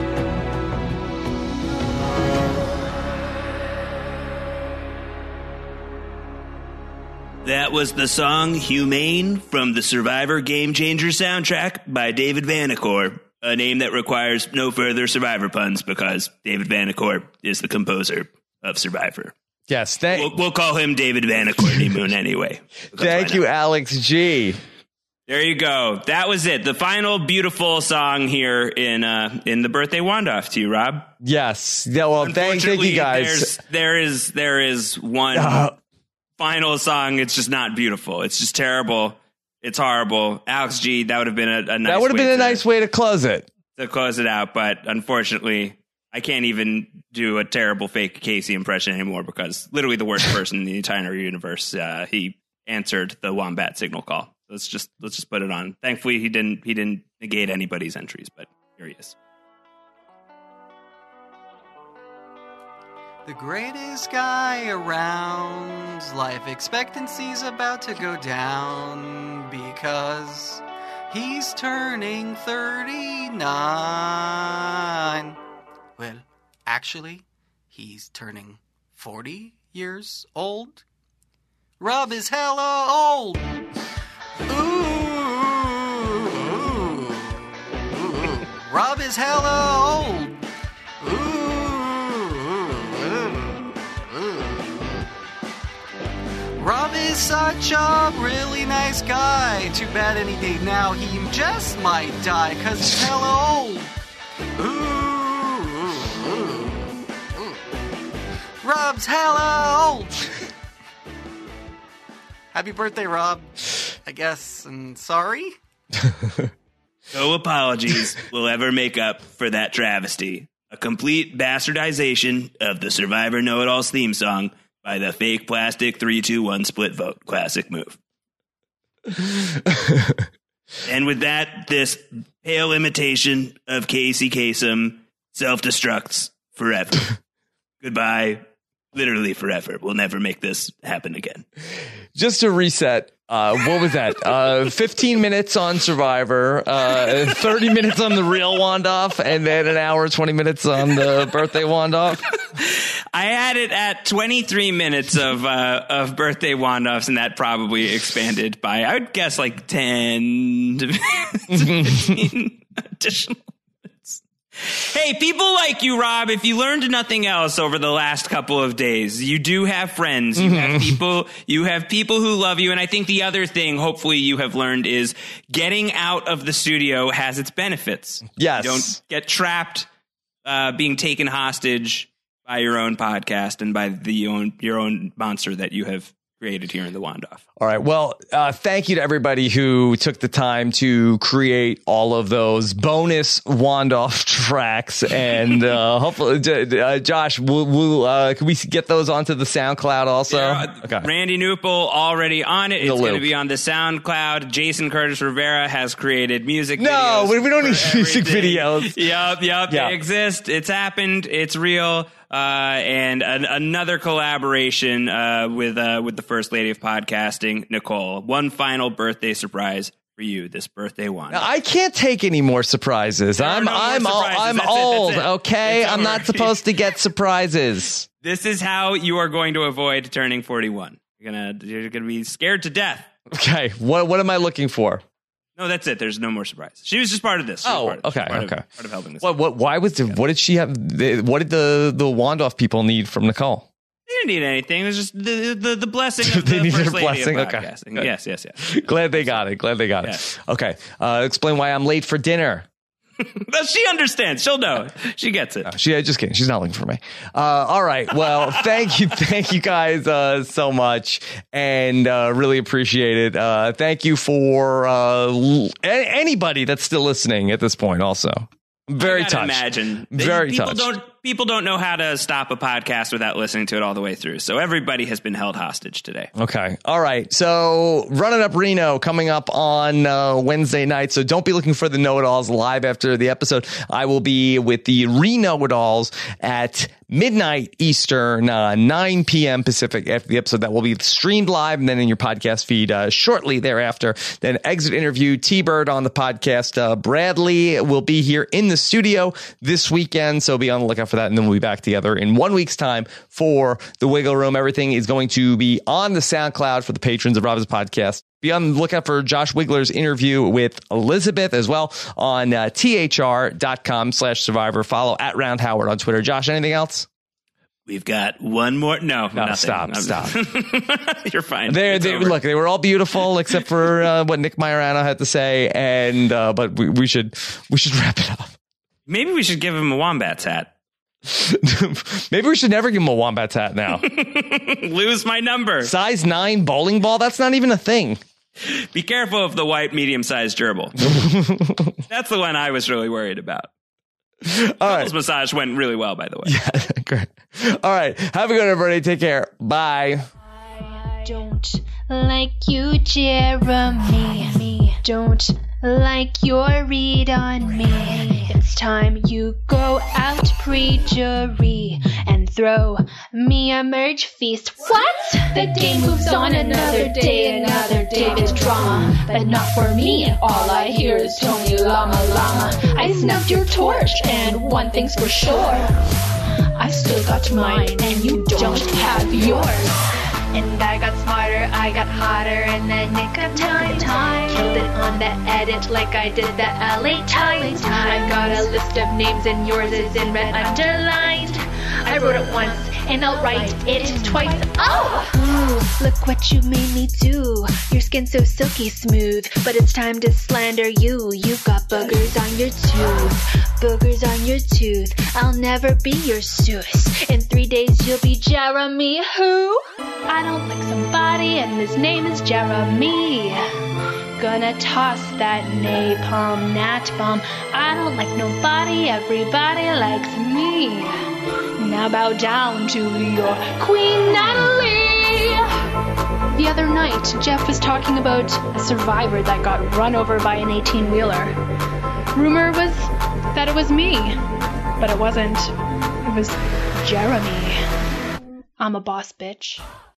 S19: That was the song Humane from the Survivor Game Changer soundtrack by David Vanacore, a name that requires no further Survivor puns because David Vanacore is the composer of Survivor.
S1: Yes,
S19: we'll call him David Vanacore Moon anyway.
S1: Thank you, Alex G.
S4: There you go. That was it. The final beautiful song here in the birthday wand-off to you, Rob.
S1: Yes. Yeah, well, thank you guys.
S4: There is one final song. It's just not beautiful. It's just terrible. It's horrible. Alex G, that would have been a nice
S1: That would have been a nice way to close it.
S4: To close it out, but unfortunately, I can't even do a terrible fake Casey impression anymore because literally the worst person in the entire universe, he answered the wombat signal call. Let's just put it on. Thankfully, he didn't negate anybody's entries, but here he is.
S14: The greatest guy around, life expectancy's about to go down because he's turning 39. Well, actually, he's turning 40 years old. Rob is hella old. Ooh. Rob is hella old. Rob is such a really nice guy. Too bad any day now he just might die, cause he's hella old. Ooh. Rob's hella old. Happy birthday, Rob. I guess, and sorry?
S19: No apologies will ever make up for that travesty. A complete bastardization of the Survivor Know-It-Alls theme song by the fake plastic 3-2-1 split vote. Classic move. And with that, this pale imitation of Casey Kasem self-destructs forever. Goodbye. Literally forever. We'll never make this happen again.
S1: Just to reset, what was that? 15 minutes on Survivor, 30 minutes on the real Wandoff, and then an hour, 20 minutes on the birthday Wandoff.
S4: I had it at 23 minutes of birthday Wandoffs, and that probably expanded by, I would guess, like 10 to 15 additional. Hey, people like you, Rob, if you learned nothing else over the last couple of days, you do have friends. You have people who love you. And I think the other thing, hopefully, you have learned is getting out of the studio has its benefits.
S1: Yes.
S4: You don't get trapped being taken hostage by your own podcast and by your own monster that you have created here in the Wandoff.
S1: All right. Well, thank you to everybody who took the time to create all of those bonus Wandoff tracks. And hopefully, Josh, can we get those onto the SoundCloud also?
S4: Yeah,
S1: okay.
S4: Randy Newpel already on it. It's going to be on the SoundCloud. Jason Curtis Rivera has created music videos.
S1: No, we don't need music videos.
S4: Yep. They exist. It's happened. It's real. And another collaboration with the First Lady of Podcasting, Nicole. One final birthday surprise for you this birthday one.
S1: Now, I can't take any more surprises. I'm old. Okay, I'm not supposed to get surprises.
S4: This is how you are going to avoid turning 41. You're gonna be scared to death.
S1: Okay, what am I looking for?
S4: No, that's it. There's no more surprise. She was just part of this.
S1: Okay.
S4: Part of helping this.
S1: What did she have? What did the Wandoff people need from Nicole?
S4: They didn't need anything. It was just the blessing of
S1: they
S4: the
S1: needed
S4: First
S1: a
S4: Lady
S1: blessing.
S4: of
S1: Okay.
S4: podcasting. Yes.
S1: Glad they got it.
S4: Yes.
S1: Okay. Explain why I'm late for dinner.
S4: She understands. She'll know. She gets it.
S1: Just kidding. She's not looking for me. All right. Well, thank you guys so much, and really appreciate it. Thank you for anybody that's still listening at this point. Also, very touched.
S4: Imagine
S1: very touched.
S4: People don't know how to stop a podcast without listening to it all the way through. So everybody has been held hostage today.
S1: Okay. All right. So Running Up Reno coming up on Wednesday night. So don't be looking for the Know-It-Alls live after the episode. I will be with the Re-Know-It-Alls at midnight Eastern, 9 p.m. Pacific after the episode. That will be streamed live and then in your podcast feed shortly thereafter. Then exit interview, T-Bird on the podcast. Bradley will be here in the studio this weekend. So be on the lookout for that. And then we'll be back together in 1 week's time for the Wiggle Room. Everything is going to be on the SoundCloud for the patrons of Rob's podcast. Be on the lookout for Josh Wigler's interview with Elizabeth as well on thr.com/survivor. Follow at Round Howard on Twitter. Josh, anything else?
S19: We've got one more. No,
S1: stop.
S4: You're fine.
S1: They were all beautiful except for what Nick Majorano had to say. And but we should wrap it up.
S4: Maybe we should give him a Wombats hat.
S1: Maybe we should never give him a Wombats hat now.
S4: Lose my number.
S1: Size 9 bowling ball? That's not even a thing.
S4: Be careful of the white medium-sized gerbil. That's the one I was really worried about.
S1: All right.
S4: Massage went really well, by the way.
S1: Yeah, great. All right. Have a good one, everybody. Take care. Bye.
S24: Don't like you, Jeremy. Don't like your read on me. It's time you go out pre-jury and throw me a merge feast. What? The game moves on another day of drama. But not for me, all I hear is Tony Llama. I snubbed your torch, and one thing's for sure, I still got mine, and you don't have yours. And I got smarter, I got hotter in the nick of time. Killed it on the edit like I did the LA Times. I've got a list of names and yours is in red underlined. I wrote it once and I'll write it twice. Oh! Ooh, look what you made me do. Your skin's so silky smooth, but it's time to slander you. You've got boogers on your tooth. I'll never be your Seuss. In 3 days you'll be Jeremy who? I don't like somebody and his name is Jeremy. Gonna toss that napalm nat bomb. I don't like nobody, everybody likes me. Now bow down to your Queen Natalie. The other night, Jeff was talking about a survivor that got run over by an 18-wheeler.
S3: rumor was that it was me, but it wasn't. It was Jeremy. I'm a boss bitch.